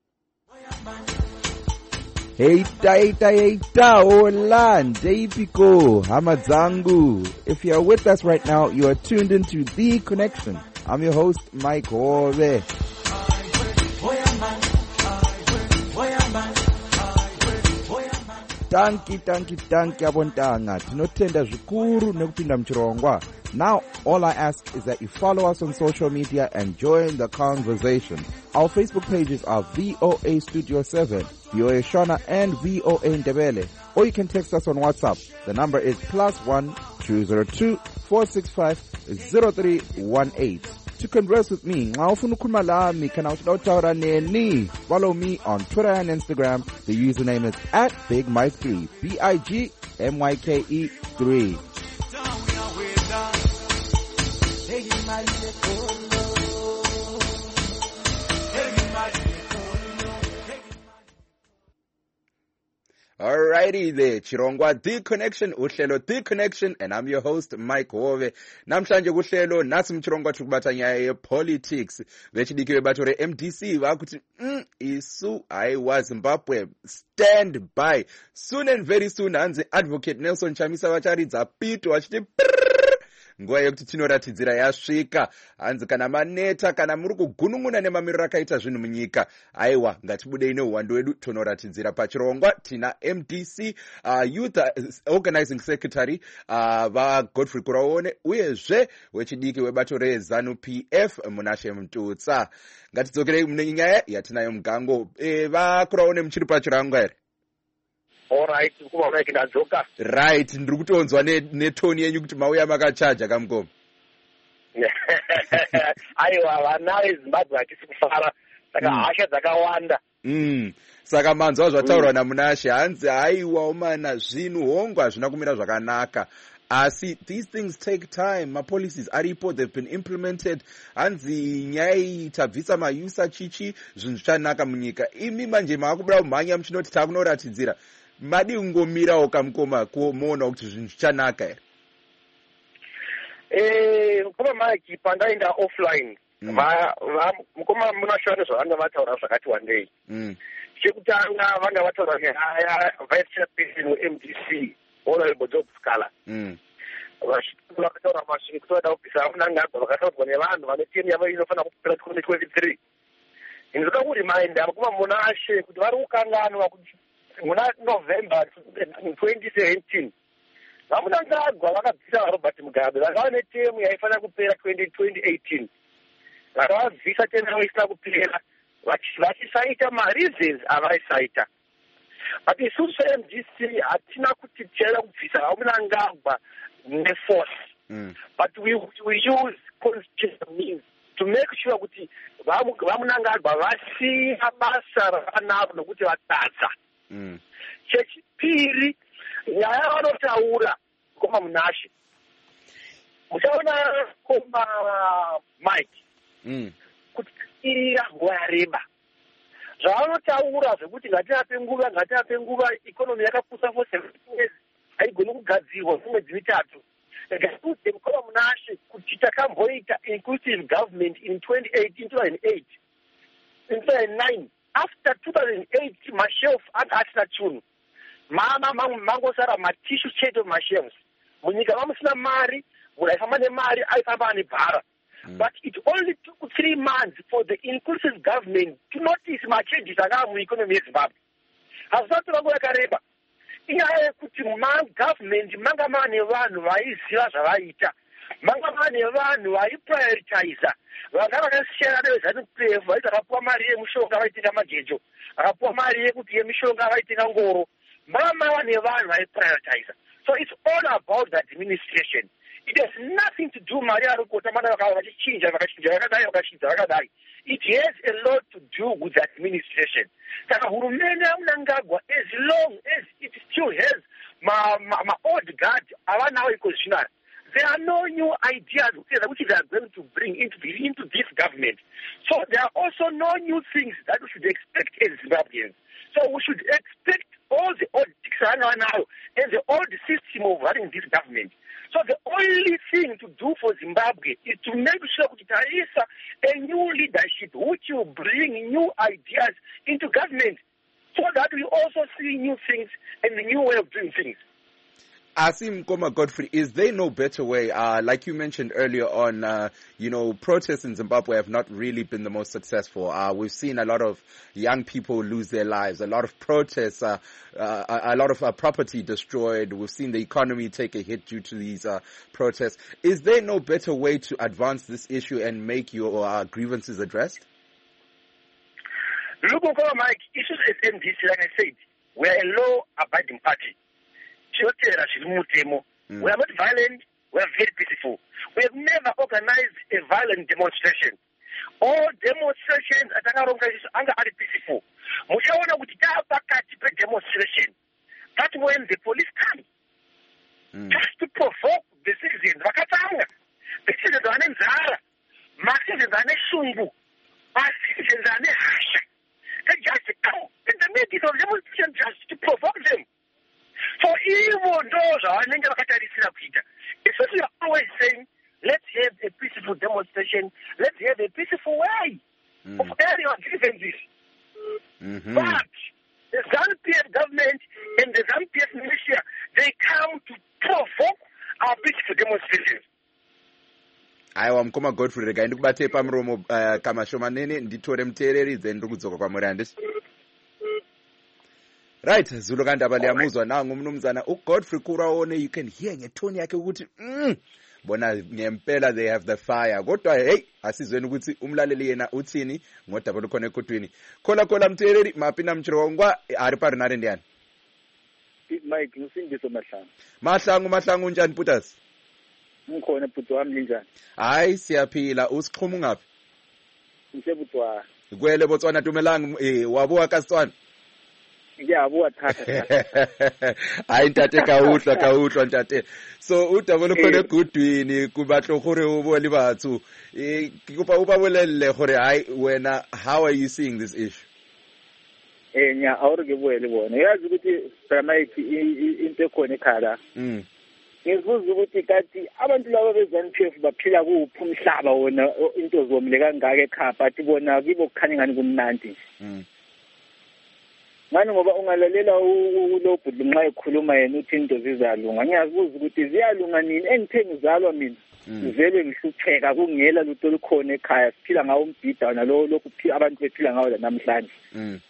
Heita, heita, heita, hola, Ndepiko, Hamadzangu. If you are with us right now, you are tuned into The Connection. I'm your host, Mike Hove. Tanki, tanki, tanki, abontanga. Tinotenda zvikuru nekupinda mchirongwa. Now, all I ask is that you follow us on social media and join the conversation. Our Facebook pages are V O A Studio seven, V O A Shona, and V O A Ndebele. Or you can text us on WhatsApp. The number is plus one two zero two four six five zero three one eight. To converse with me, follow me on Twitter and Instagram. The username is at Big Mike three, B I G M Y K E three. Alrighty there, Chirongwa The Connection, uhlelo The Connection, and I'm your host Mike Hove. Namhlanje kuhlelo nasi mchirongwa tukubata nyaya ye politics. Vechidiki webato re M D C vakuti mm, isu aiwa Zimbabwe, stand by. Soon and very soon hanzi Advocate Nelson Chamisa vacharidza pito vachiti nguva yekuti tinoratidzira yasvika. Hanzi kana maneta kana muri kugunun'una nemamiriro akaita zvinhu munyika, aiwa ngatibudei neuwandu hwedu tonoratidzira. Pachirongwa tina M D C uh, Youth Organizing Secretary uh, vaGodfrey Kuraone uyezve wechidiki webato reZANU P F Munashe Mututsa. Ngatidzokerei mune nyaya yatinayo mugango. E, vaKuraone muchiri pachirongwa here? Alright, kuba mike ndadzoka. Right, ndiri kutonzwa netoni yenyu kuti mauya makachaja kamukoma. Aiwa, vana veZimbabwe hatisi kufara, saka hasha dzakawanda. Mm. Saka manzwa zvataurwa naMunashe, hanzi aiwa umana zvinhu hongu hazvina kumira zvakanaka. Asi these things take time. Ma policies aripo, they've been implemented. Hanzi nyaya tabvisa mayusa chichi zvinhu zvichanaka munyika. Imi manje makubuda kumhanya muchinoti takunoratidzira. Madi ungomirawo kamukoma kuona kuti zvinhu zvichanaka here. Eh, kuma mike pandaenda offline. Mm. Va va mukoma munashwana zvavanga vataura zvakati wandei. Mm. Chekutanga vanga vataura nehaya vice chairperson we M D C Honorable Job Scala. Mm. Vakataura masviki kutoda kupisa Mnangagwa vakataurwa nevanhu vane timu yavo inofana kupera twenty twenty-three. Ndinoda kurimainda mukoma Munashe kuti vari kukanganwa kuti muna November twenty seventeen vaMnangagwa vakabvisa Robert Mugabe vakava netemu yaifana kupera twenty eighteen. Vakavabvisa temu yavo isina kupera vachisaita mareasons avaisaita. But isusu se-M D C hatina kuti tichaida kubvisa vaMnangagwa neforce. Mm. But we we use constitutional means to make sure kuti vaMnangagwa vasiya basa rakanaka nokuti vatadza. Mm. Chechipiri nyaya vanotaura koma Munashe muchaona koma Mike mm. kuti irira nguva yareba zvavanotaura zvekuti ngatiape nguva ngatiape nguva ikonomi yakapusa for seventeen years haigoni kugadzirwa kwemwedzi mitatu. Ngekuti mukoma Munashe kuti takamboita inclusive government in twenty eighteen two thousand eight in two thousand nine after two thousand eight mashelf anga asina chunhu mama mangosara matissue chete mashelves munyika vamusina mari munhu aifamba nemari aifamba nebhara. But it only took three months for the inclusive government to notice machanges anga mueconomy yeZimbabwe. Hazvisatora nguva yakareba. Inyaya yekuti magovernment manga mane vanhu vaiziva zvavaita, manga mane vanhu vaiprioritiza, vanga vakasiyana neveZANU P F vaiti vakapuwa mari yemushonga vaitenga magejo, vakapuwa mari yekuti yemishonga vaitenga ngoro. Manga mava nevanhu vaiprioritiza. So it's all about the administration. It has nothing to do mari arikota mana vakachinja vakachinja vakadai vakachinja vakadai. It has a lot to do with the administration. Saka hurumende yaMnangagwa, as long as it still has ma ma, ma old guard avanawo iko zvino, there are no new ideas which they are going to bring into the, into this government. So there are also no new things that we should expect as Zimbabweans. So we should expect all the old now and the old system of running this government. So the only thing to do for Zimbabwe is to make sure that there is a new leadership which will bring new ideas into government so that we also see new things and a new way of doing things. Asim Koma Godfrey, is there no better way? Uh, like you mentioned earlier on, uh, you know, protests in Zimbabwe have not really been the most successful. Uh, we've seen a lot of young people lose their lives, a lot of protests, uh, uh, a lot of uh, property destroyed. We've seen the economy take a hit due to these uh, protests. Is there no better way to advance this issue and make your uh, grievances addressed? Look, Mike, issues S M D C, like I said, we're a law-abiding party. Mm. We are not violent, we are very peaceful. We have never organized a violent demonstration. All demonstrations at our organization are peaceful. Demonstration. That's when the police come. Mm. Just to provoke the citizens. The citizens are named Zara. My citizens are named Sungu. My citizens are named Hasha. They just come in the middle of demonstration just to provoke them. So even those are it's what we are always saying, let's have a peaceful demonstration, let's have a peaceful way mm. of airing our grievances. Mm-hmm. But the ZANU-P F government and the ZANU-P F militia, they come to provoke our peaceful demonstrations. Aiwa mkoma Godfrey rega ndikubate pamromo uh, kamashomanene nditore mtereri then ndikudzoka kwamuri handisi. Right, Zulu kandaba liyamuzwa nangu mnumzana uGodfrey Kuraone, you can hear ngetone yakhe ukuthi mm bona ngempela they have the fire. Kodwa hey asizweni ukuthi umlaleli yena uthini ngodaba lukhona ekudwini. Khola khola mtheleli mapina mchirongwa ari pari nare ndiyani. Mike ngisindiso mahlangu. Mahlangu mahlangu unjani putas? Ngikhona bhuti wami njani? Hayi siyaphila, usiqhuma ngaphi? Ngisebutwa. Kwele Botswana tumelanga eh wabuka kaSitswana. Ngiyabuka thatha. Hayi ntate kawuhlwa kawuhlwa ntate. So udabolo khona egudwini kubatlo gore o bole batho. Eh kupa uba bolelle gore hayi wena, how are you seeing this issue? Eh nya awuri ke boele bona. Yazi ukuthi Mike into ekhona ekhaya. Mm. Ngizibuza ukuthi kathi abantu laba beZANU-P F baphila kuphi umhlaba wona into zomle kangaka ekhaya bathi bona kibo kukhanya ngani kumnandi. Mm. Ngani ngoba ungalalela uLobhudu nxa ekhuluma yena uthi into zizalunga. Ngiyazibuza ukuthi ziyalunga nini engithe ngizalwa mina. Ngivele ngihlupheka kungela lutho olukhona ekhaya siphila ngawo umbhida nalo lokhu abantu bephila ngawo namhlanje. Mm.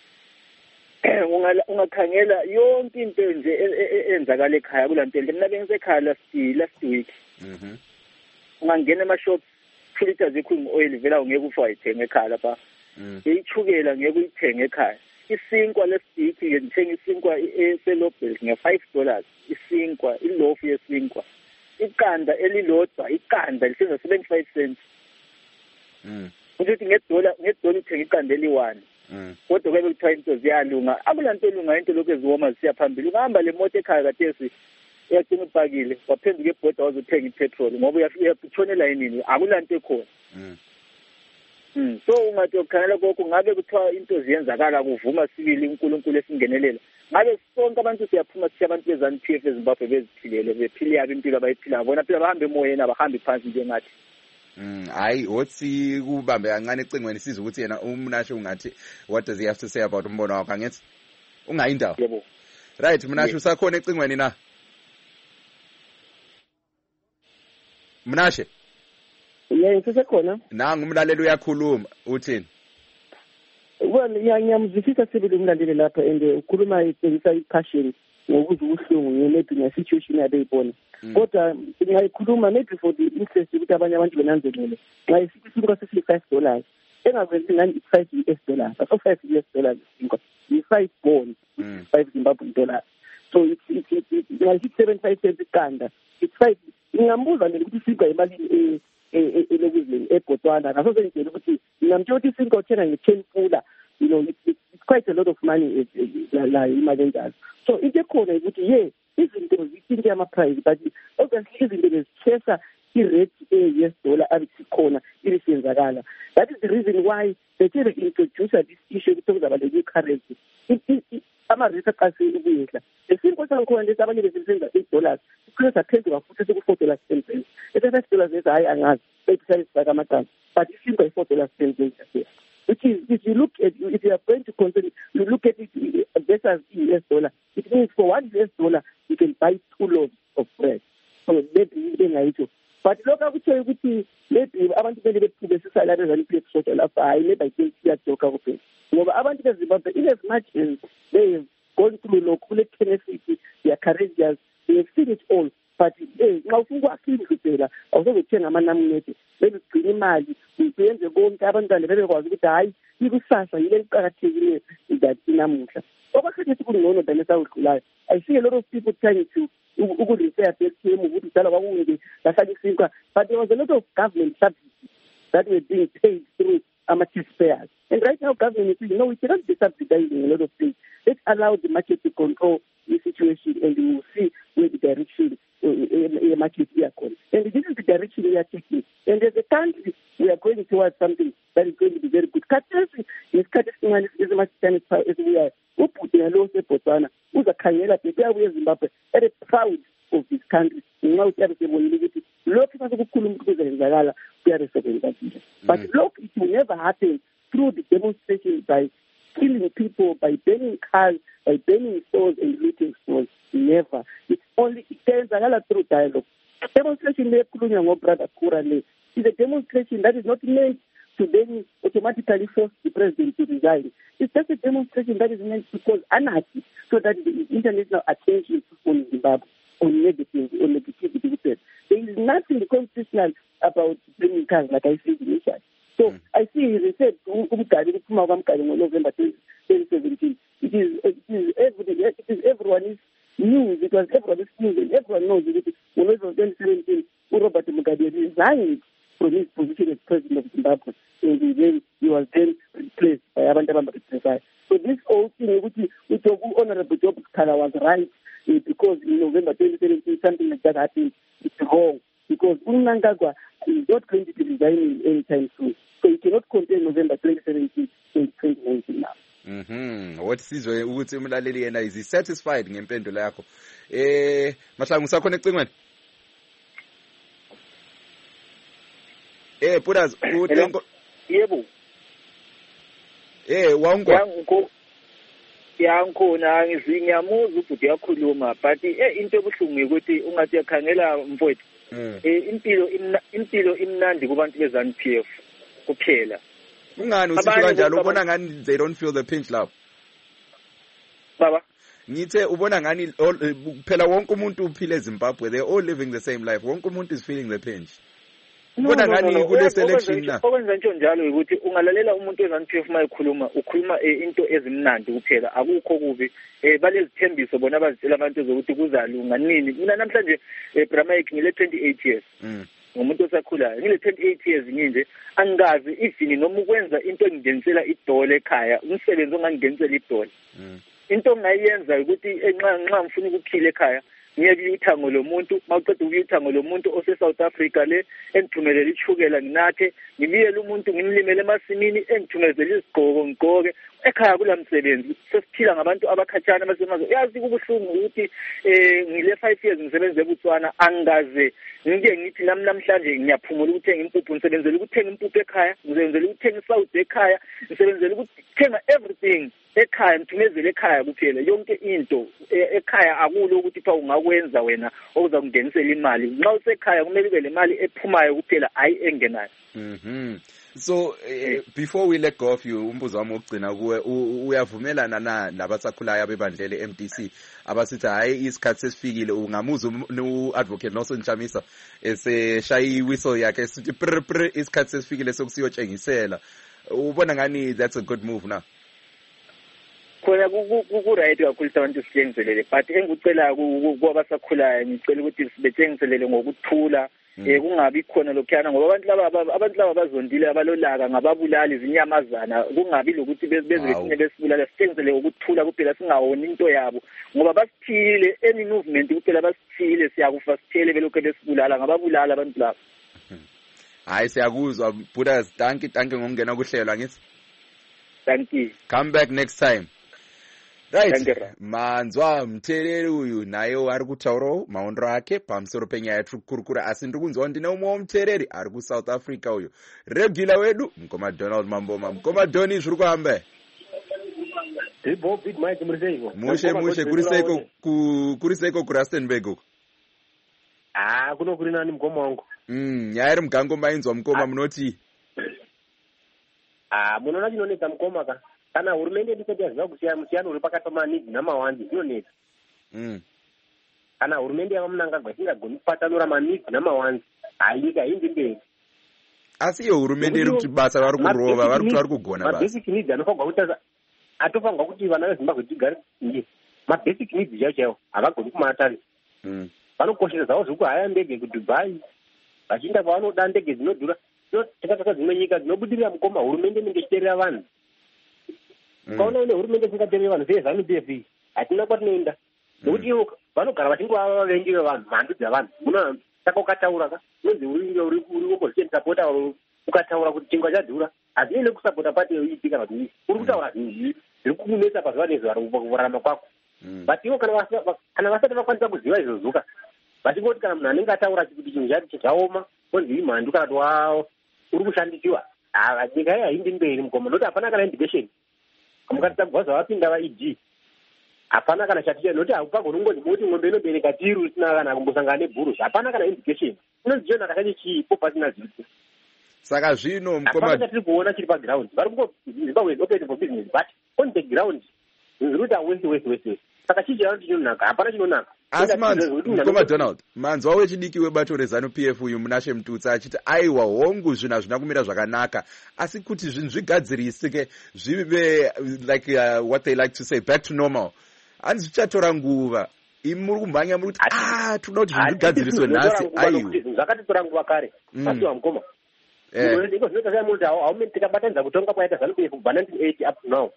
Ungakhangela yonke into nje enzakala ekhaya kulanto mina bengisekhaya last last week. Mhm. Ungangena ema shops filter zecooking oil vela ungeke ufa ayithenga ekhaya lapha. Mm. Ichukela ngeke uyithenge ekhaya. Isinkwa lesitiki ngithenga isinkwa eselobel nge five dollars isinkwa ilofu yesinkwa. Iqanda elilodwa iqanda lisenza seventy-five cents. Mm. Ukuthi ngedola ngedola uthenga iqanda eli one. Mm. Kodwa kube kuthiwa into ziyalunga akulanto elunga into lokho eziwoma zisiya phambili ungahamba le moto ekhaya kathesi iyagcina ubhakile waphenduka ebhoda wazothenga ipetrol ngoba uyatshonela yini akulanto ekhona. Mm. Mm. So ungathi ukhanela kokho ngabe kuthiwa into ziyenzakala kuvuma sibili uNkulunkulu esingenelela ngabe sonke abantu siyaphuma siya abantu beZANU-P F eZimbabwe beziphilele bephile yabo impilo abayiphila bona phela bahambe emoyeni abahambi phansi njengathi. Mm, hayi wothi kubambe kancane ecingweni sizwe ukuthi yena uMnashe ungathi what does he have to say about umbono wakho angithi ungayindawo. Yebo. Right Mnashe usakhona ecingweni na? Mnashe. Yeah, sisekhona. Nanga umlaleli uyakhuluma uthini? Well, ngiyamzwisisa sibili umlaleli lapha and ukhuluma itsengisa i-passion ngokuthi uhlungu ngemebi nge-situation yabeyibona. Kodwa ngiyayikhuluma maybe for the interest ukuthi abanye abantu benanzelele. Nxa isithi isinkwa sesile five dollars engavezi ngani five U S dollars so five U S dollars isinkwa i-five bond five Zimbabwean dollars. So it's it's it's like seventy-five cents iqanda. It's five. Ngingambuza nje ukuthi isinkwa imalini elokuzweni eBotswana ngaso sengitshela ukuthi ngingamtshela ukuthi isinkwa uthenga nge-ten pula you know, it, it, it's quite a lot of money la imali enjalo. So into ekhona ukuthi ye izinto ziphinde ama-price, but obviously izinto bezithesa i-rate e-U S dollar abikhona ibisenzakala. That is the reason why they tell to introduce this issue ukuthi kuzaba le currency. Ama-rate aqase ukuyehla. The simple sankhona lesi abanye besebenza eight dollars, ikhona saphezulu kafuthi seku-four dollars ten cents. Ese-five dollars lesi hayi angazi, beyisayisifaka amagama, but isimba i-four dollars ten cents here. Which is, if you look at, if you are going to consider, you look at it versus U S dollar, it means for one U S dollar, you can buy two loaves of bread. So maybe you but look at what you maybe I want to be able to be salary and play social life. I never think that joke of it. I want to be able to, in as much as they have gone through local tenacity, they are courageous, they have seen it all. But hey, now who are keen to say that? Although we can nominate, maybe criminal, we can go and have done the very was with I, you will suffer, you will characterize that in Amusha. Over the I see a lot of people trying to who would repair the team, who would tell about the but there was a lot of government subsidies that were being paid through amateur spares. And right now, government is saying, no, we cannot be subsidizing a lot of things. Let's allow the market to control the situation, and we will see where the direction the market we are going. And this is the direction we are taking. And as a country, we are going towards something that is going to be very good. Katesi is Katesi is much time as we are. Who put in a law say Botswana, who's a Kanyela, people we are Zimbabwe, are proud of this country. Now, we are the look at the Kulum Zagala, we are the But look, it will never happen through the demonstration by killing people, by burning cars, by burning stores and looting stores. Never. It's only it turns through dialogue. Demonstration brother Kurale is a demonstration that is not meant to then automatically force the president to resign. It's just a demonstration that is meant to cause anarchy so that the international attention on Zimbabwe, on negative, on negativity. There is nothing constitutional about bringing cars like I said initially. So mm. I see he said on November twenty seventeen. It is it is every it is everyone is news. It was everyone is news and everyone knows it. On November twenty seventeen, Robert Mugabe resigned from his position as president of Zimbabwe, and then he was then replaced by Abantu Bambatha. So this whole thing, which which Honorable Job Kala was right, because in November twenty seventeen something like that happened. It's wrong because Mnangagwa is not going to be resigning anytime soon. So you cannot compare November twenty seventeen and twenty nineteen now. Mhm. What sizwe ukuthi umlaleli yena is satisfied ngempendulo yakho. Eh Mahlangu sakho necingweni. Eh Pudas uthengo. Yebo. Eh wangwa. Yangu yangikhona ngizinyamuza ukuthi uyakhuluma but eh into ebuhlungu ukuthi ungathi yakhangela mfowethu. Eh impilo impilo imnandi kubantu bezanu P F kuphela. Ungani usisho kanjalo ubona ngani they don't feel the pinch love? Baba ngithe ubona ngani phela wonke umuntu uphile eZimbabwe, they all living the same life, wonke umuntu is feeling the pinch. Ubona ngani kule selection na okwenza nje njalo ukuthi ungalalela umuntu ezanu P F mayikhuluma ukhuluma into ezimnandi kuphela, akukho kubi eh balezithembiso bona abazitshela abantu zokuthi kuzalunga nini. Mina namhlanje Bramike ngile twenty-eight years ngumuntu osakhulayo, ngile twenty-eight years nginje angazi ifini noma ukwenza into engingenisela idole ekhaya, umsebenzi ongangenisela idole. Into ongayenza ukuthi enxa nxa ngifuna ukuphila ekhaya ngiye kuyithango lomuntu, mawuqeda ukuyithango lomuntu ose South Africa le engithumelela ichukela nginathe, ngibiyele umuntu ngimlimele emasimini engithumezela izigqoko ngigqoke. Ekhaya kulamsebenzi sesiphila ngabantu abakhatshana basemazo. Yazi kubuhlungu ukuthi eh ngile five years ngisebenze eBotswana angaze ngike ngithi nami namhlanje ngiyaphumula ukuthenga impuphu, ngisebenzela ukuthenga impuphu ekhaya, ngisebenzela ukuthenga isawuthi ekhaya, ngisebenzela ukuthenga everything ekhaya, ngithumezele ekhaya kuphela yonke into ekhaya. Akulo ukuthi pha ungakwenza wena oza kungenisela imali. Nxa usekhaya kumele ube le mali ephumayo kuphela hayi engenayo. Mhm. So uh, before we let go of you, umbuzo wami wokugcina kuwe, uyavumelana na nabasakhulayo abebandlele M D C abasithi hayi isikhathi sesifikile, ungamuza uadvocate Nelson Chamisa eseshaya whistle yakhe esithi pr pr isikhathi sesifikile sokusiyotshengisela. Ubona ngani that's a good move now? Khona ku right kakhulu abantu sithengiselele, but engikucela kwabasakhulayo ngicela ukuthi sibethengiselele ngokuthula eh kungabi khona lokhuyana ngoba abantu laba abantu laba bazondile abalolaka ngababulali izinyamazana kungabi lokuthi bezebethine besibulala sithengisele ukuthula kuphela singawoni into yabo ngoba basithile any movement kuphela basithile siyakufa sithele belokho besibulala ngababulala abantu laba. Hayi siyakuzwa Buddha, thank you thank you ngokungena kuhlelo ngithi. Thank you. Come back next time. Right. Manzwa mtheleli uyu naye ari kutaura maondro ake pamusoro penyaya yatiri kukurukura asi ndiri kunzwa ndine umwe womuthereri ari kuSouth Africa uyu regular wedu mukoma Donald Mamboma. Mukoma Doni zviri kuhamba? Mushe mushe kuri seiko ku kuri seiko ku Rustenburg uko. Ah kuno kuri nani mukoma wangu. Mm nyaya iri mugango mainzwa mukoma munoti. Ah munona chinonetsa mukoma ka. Kana hurumende ndisati yaziva kusiyana musiyano uri pakati pamanidzi namawanzi zvinonetsa. Mm. Kana hurumende yavamunangagwa isingagoni kupatanura manidzi namawanzi haika hindi mberi. Asi iyo hurumende iri kuti basa vari kurova vari kuti vari kugona basa. Mabasic needs anofanirwa kuti atofanirwa kuti vana veZimbabwe tigare ndiye. Mabasic needs chaiwo chaiwo havagoni kumatarisa. Mm. Vanokoshesa zvavo zvekuti haya ndege kuDubai vachienda pavanoda ndege dzinodhura. Takataka dzimwe nyika dzinobudirira mukoma hurumende inenge ichiterera vanhu. Kaona une hurumende isingatereri vanhu seZANU P F iyi hatina kwatinoenda nokuti ivo vanogara vachingova vavengi vevanhu mhandu dzavanhu muna saka ukataura ka unonzi uri opposition supporter ukataura kuti chingwa chadhura hazvine nekusapota pati iitika kuti uri kutaura zvinhu zviri kunetsa pazuva nezuva kurarama kwako but ivo kana vasati vakwanisa kuziva izvozuka vachingoti kana munhu anenge ataura kuti chinhu chati chaoma onzi imhandu kana kuti uri kushandisiwa nyika iyi haindi mberi mukoma nokuti hapana kana indication mukati tagwaza vapinda vaE D hapana kana chaticha nokuti hakupagoni kungonzi kuti ng'ombe inobereka tiru isina kana kumbosangana nebhuru hapana kana indication inoziona kakache chipo pasina zipo. Saka zvino mukoma hapana chatiri kuona chiri paground vari kungozimbabwe is open for business but on the ground zvinhu zviri kuita wese wese wese saka chii chava chinonaka hapana chinonaka. Asi manzi mukoma Donald manzwa wechidiki webato reZANU P F uyu Munashe Mututsa achiti aiwa hongu zvinhu hazvina kumira zvakanaka asi kuti zvinhu zvigadzirisike zvive like uh, what they like to say back to normal hanzi zvichatora nguva imi muri kumhanya muri kuti ah toda kuti zvinhu zvigadziriswe nhasi aiwa zvakatitora nguva kare asiwa mukoma iko zvinoita semunhu haumeni tikabatanidza kutonga kwaita ZANU P F kubva nineteen eighty up to now.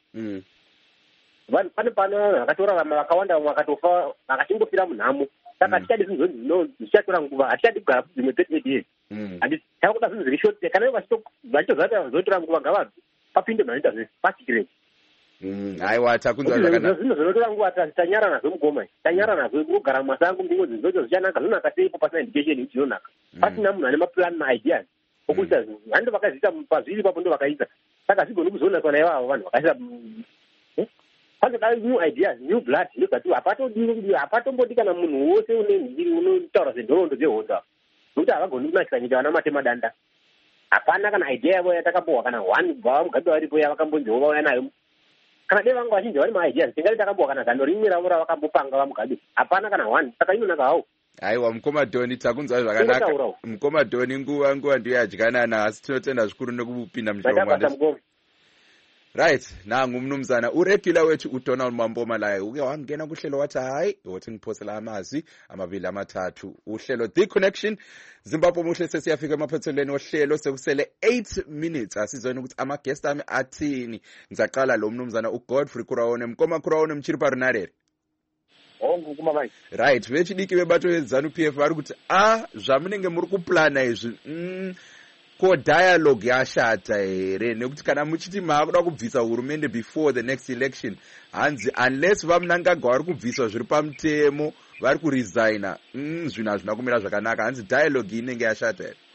Pane pano vakatorarama vakawanda vakatofa vakachingofira munhamo saka hatichadi zvinhu zvichatora nguva hatichadi kugara dzimwe thirty eight years handiti tavakuda zvinhu zviri short kana vachitozati vazotora nguva ngavabve papinde manoita zvese pasikirei. Aiwa takunzwa zvakanaka zvinhu zvinotora nguva tanyara nazvo mukoma tanyara nazvo kugara mumasango ndingo zvinhu zvichanaka zvinonaka seipo pasina indication kuti zvinonaka pasina munhu ane maplan maideas okuita zvinhu hando vakazviita pazviri papo ndo vakaita saka zvigoni kuzonakwa naivavo vanhu vakaisa new ideas new blood ndozvati hapatodii hapatombodi kana munhu wose une njiri unotaura zvenhoroondo dzehonza nokuti havagoni kunakisa nyika vana matema danda hapana kana idea yavo yatakambohwa kana one kubva mugabe varipo yavakambonziwo vauya nayo kana dei vanga vachinzi vane maideas tingati takambohwa kana zano rimwe ravo ravakambopanga vamugabe hapana kana one saka inonaka hawo. Aiwa mukoma Doni takunzwa zvakanaka mukoma Doni nguva nguva ndiyo yadyanana asi tinotenda zvikuru nekupinda muchirongwa. Right, nangu mnumzana uregular wetu uDonald Mamboma laye uke wangena kuhlelo wathi hayi wothi ngiphosela amazwi amabili amathathu uhlelo The Connection Zimbabwe muhle sesiyafika emaphethelweni ohlelo sekusele eight minutes asizweni ukuthi ama guest ami athini ngizaqala lo mnumzana uGodfrey Kuraone mkoma Kuraone mchiri parinarere. Hongu kuma mai. Right, vechidiki vebato veZANU P F vari kuti ah zvamunenge muri kuplana izvi mm, ko dialogue yashata here nekuti kana muchiti maakuda kubvisa hurumende before the next election hanzi unless vamunangagwa vari kubviswa zviri pamutemo vari kuresigna mm, zvinhu hazvina kumira zvakanaka hanzi dialogue inenge yashata here.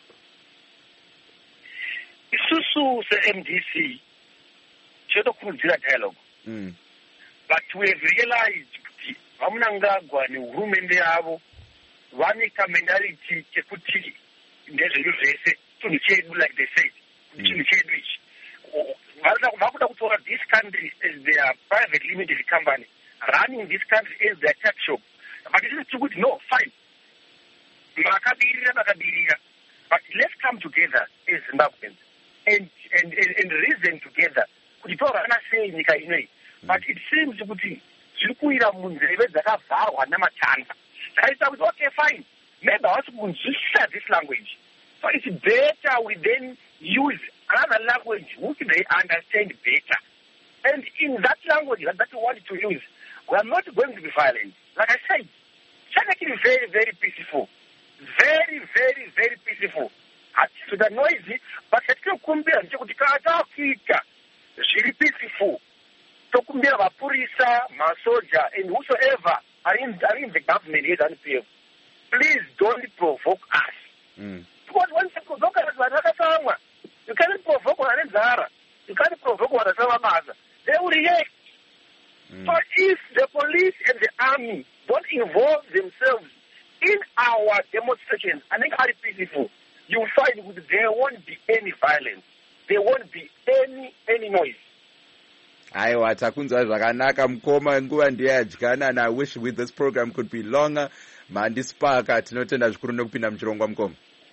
Isusu se-M D C tinotokurudzira dialogue mm. but we have realized kuti vamunangagwa nehurumende yavo vane kamenarity kekuti ndezvinhu zvese chinhu chedu like they said chinhu chedu ichi vakuda kutora this country as their private limited company running this country as their tax shop but it is too good no fine makabirira makabirira but let's come together as Zimbabweans and and and, and reason together kuti torana sei nyika inei but it seems kuti zviri kuira munzeve dzakavharwa namatanda taita kuti okay fine maybe havasi kunzwisisa butcher this language. So it's better we then use another language which they understand better. And in that language that we want to use, we are not going to be violent. Like I said, China is very, very peaceful. Very, very, very peaceful. To the noisy, but it's still kumbira nchikutikata Africa. Really peaceful. So kumbira mapurisa, masoja, and whosoever are in, are in the government here and P F. Please don't provoke us. Mm. Because once you provoke us, you can't provoke one another. You can't provoke one another. They will react. Mm. So if the police and the army don't involve themselves in our demonstrations, I think are peaceful, you find that there won't be any violence. There won't be any any noise. Aiwa, takunzwa zvakanaka mukoma nguva ndiyadyana, and I wish with this program could be longer. Mandi Spaka, tinotenda zvikuru nekupinda muchirongwa mukoma.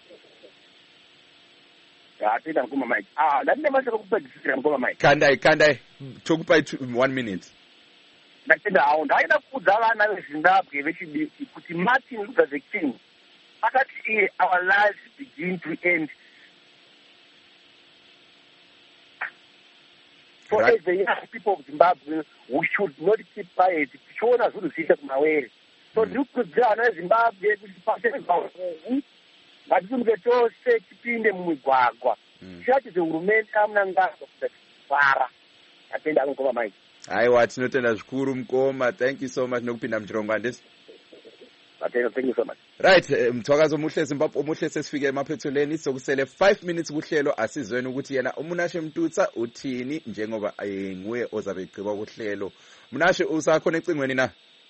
Yapinda mukoma Mike. Ah, ndine mashaka kupedzisira mukoma Mike. Kandai, kandai, tokupai one minute. Ndapinda hawo ndaida kuudza vana veZimbabwe vechidiki kuti Martin Luther King akati our lives begin to end. So right. As the young people of Zimbabwe, we should not keep quiet. Tichiona zvinhu zviite kumawere. So ndiri kukudzira vana veZimbabwe kuti pasezvauvu ngatisunge tose tipinde mumigwagwa tiratidze hurumende amunangazwa kuti fara. Ndapenda mukoma Mike. Aiwa, tinotenda zvikuru mukoma. Thank you so much nekupinda muchirongwa ndesi. Thank you so much. Right, mthwakazo muhle Zimbabwe muhle sesifike emaphethelweni sokusele five minutes kuhlelo asizweni ukuthi yena uMunashe Mtutsa uthini njengoba nguye ozabe egqiba kuhlelo. Munashe usakhona ecingweni na?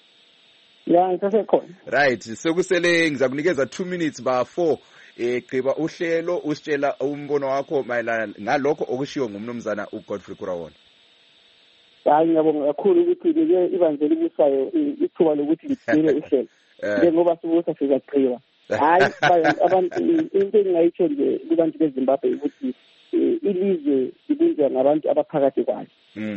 Yeah, ngisasekhona. Right, sokusele ngizakunikeza two minutes ba four egqiba uhlelo usitshela umbono wakho mayelana ngalokho okushiwo ngumnumzana uGodfrey Kurawona. Hayi ngiyabonga kakhulu ukuthi like ibandla libusayo ithuba lokuthi ligcine uhlelo. Njengoba sibusa sizaqhiwa. Hayi abantu into engayitsho nje kubantu beZimbabwe ukuthi ilizwe libunjwa ngabantu abaphakathi kwayo.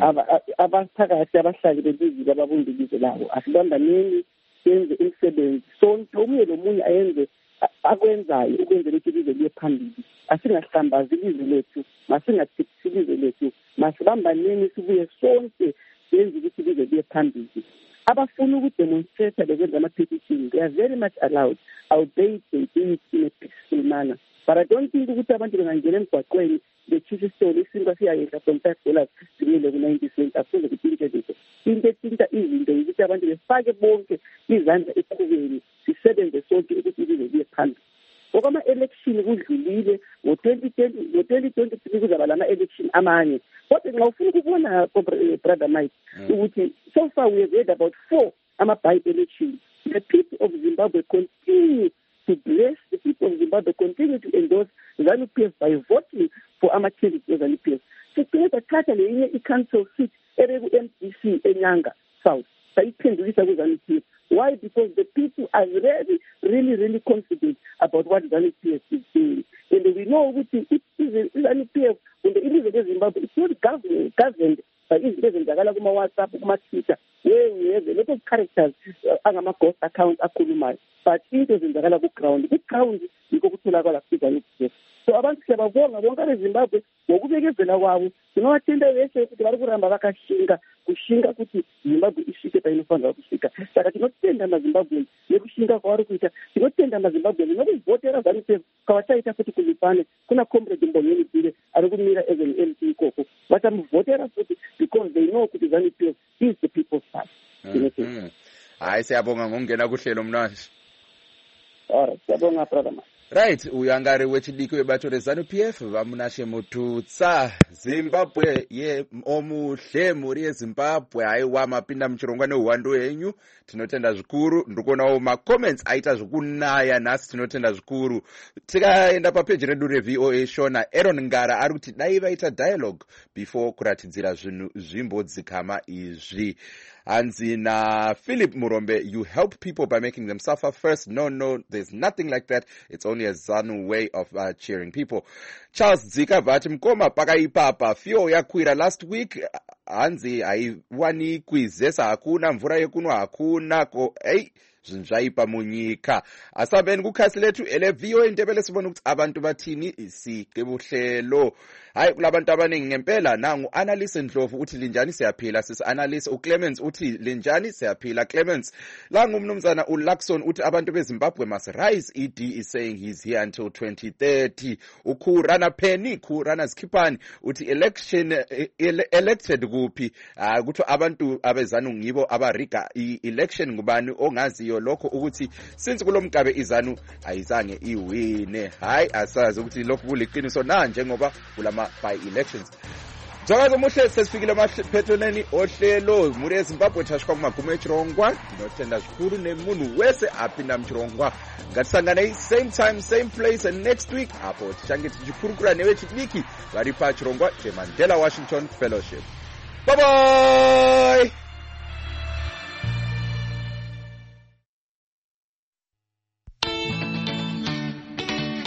Abaphakathi abahlali belizwe ababunja ilizwe labo. Asibambaneni senze umsebenzi sonke omunye nomunye ayenze akwenzayo ukwenzela ukuthi ilizwe liye phambili. Asingahlambazi ilizwe lethu, masingathithisi ilizwe lethu, masibambaneni sibuye sonke senze ukuthi ilizwe liye phambili. Abafuna ukudemonstrate bekwenza ama-petition, they are very much allowed. Albeit they do it in a peaceful manner. But I don't think ukuthi abantu bengangena emgwaqweni betshisa isitolo isinkwa siyayehla from five dollars sibuyele ku-ninety cents akuze kutshintshe lutho. Into ethinta izinto ukuthi abantu befake bonke izandla eqhubeni sisebenze sonke ukuthi ilizwe liye phambili. Okwama-election kudlulile ngo-twenty twenty ngo-twenty twenty-three kuzaba lama-election amanye. Kodwa nxa ufuna ukubona brother Mike ukuthi so far we have heard about four ama-by-elections. The people of Zimbabwe continue to bless, the people of Zimbabwe continue to endorse ZANU-P F by voting for ama-candidates of ZANU-P F. Sigcine sathatha lenye i-council seat ebeku-M D C eNyanga South sayiphendulisa ku-ZANU-P F. Why? Because the people are really, really, really confident about what ZANU-P F is doing. And we know that if ZANU-P F, when the ilizwe leZimbabwe, it's not governed, governed by izinto ezenzakala kuma-WhatsApp, kuma-Twitter, where we have a lot of characters uh, angama-ghost accounts akhulumayo. But into ezenzakala ku-ground, ku-ground yikho kutholakala ku-ZANU-P F. So abantu siyababonga bonke abeZimbabwe ngokubekezela kwabo. Sinowathinte beshe ukuthi bari kuramba bakashinga kushinga kuti Zimbabwe ishike painofanira kusvika. Saka tinotenda maZimbabwe nekushinga kwavari kuita. Tinotenda maZimbabwe nokuvhotera ZANU-P F kwavachaita kuti kuzipane kuna comrade Mbongeni Bhire ari kumira as an M P ikoko. Vatamuvhotera futi because they know kuti ZANU-P F is the people's party. Hayi siyabonga ngokungena kuhlelo Munashe. Alright, siyabonga brother. Right, uyangari wechidiki webato reZANU-P F vaMunashe Mututsa. Zimbabwe ye omuhle muri yeZimbabwe aiwa mapinda muchirongwa neuhwando yenyu. Tinotenda zvikuru ndikuonawo ma-comments aita zvikunaya nhasi tinotenda zvikuru. Tikaenda papeji redu reV O A Shona Aaron Ngara ari kuti dai vaita dialogue before kuratidzira zvinhu zvimbodzikama izvi. Hanzi na Philip Murombe, you help people by making them suffer first. No, no, there's nothing like that. It's only a ZANU way of uh, cheering people. Charles Zika vati mkoma pakaipapa fio yakwira last week. Hanzi haiwanikwi zesa hakuna mvura yekunwa hakuna ko hey zinjaipa munyika. Asabeni kukhasi lethu ele V O A Ndebele sibona ukuthi abantu bathini isiqebuhlelo. Hayi kulabantu abaningi ngempela nangu Analyse Ndlovu uthi linjani siyaphila sis Analyse uClemens uthi linjani siyaphila Clemens. La ngumnumzana uLaxon uthi abantu beZimbabwe must rise. E D is saying he's here until twenty thirty. Ukhurana Penny Khurana Skippani uthi election ele, elected kuphi uh, kuthi abantu abezanu ngibo abariga i-election ngubani ongaziyo lokho ukuthi since kulomkabe izanu ayizange iwine. Hayi asazi ukuthi lokho kuliqiniso na njengoba kulama by elections. Zokaze muhle sesifikile emaphethelweni ohlelo muri eZimbabwe thashikwa kumagumo eChirongwa ndinothenda zikuru nemunhu wese aphinda mChirongwa ngatisangana same time same place and next week apho tichange tichikurukura nevechidiki vari paChirongwa cheMandela Washington Fellowship. Bye bye.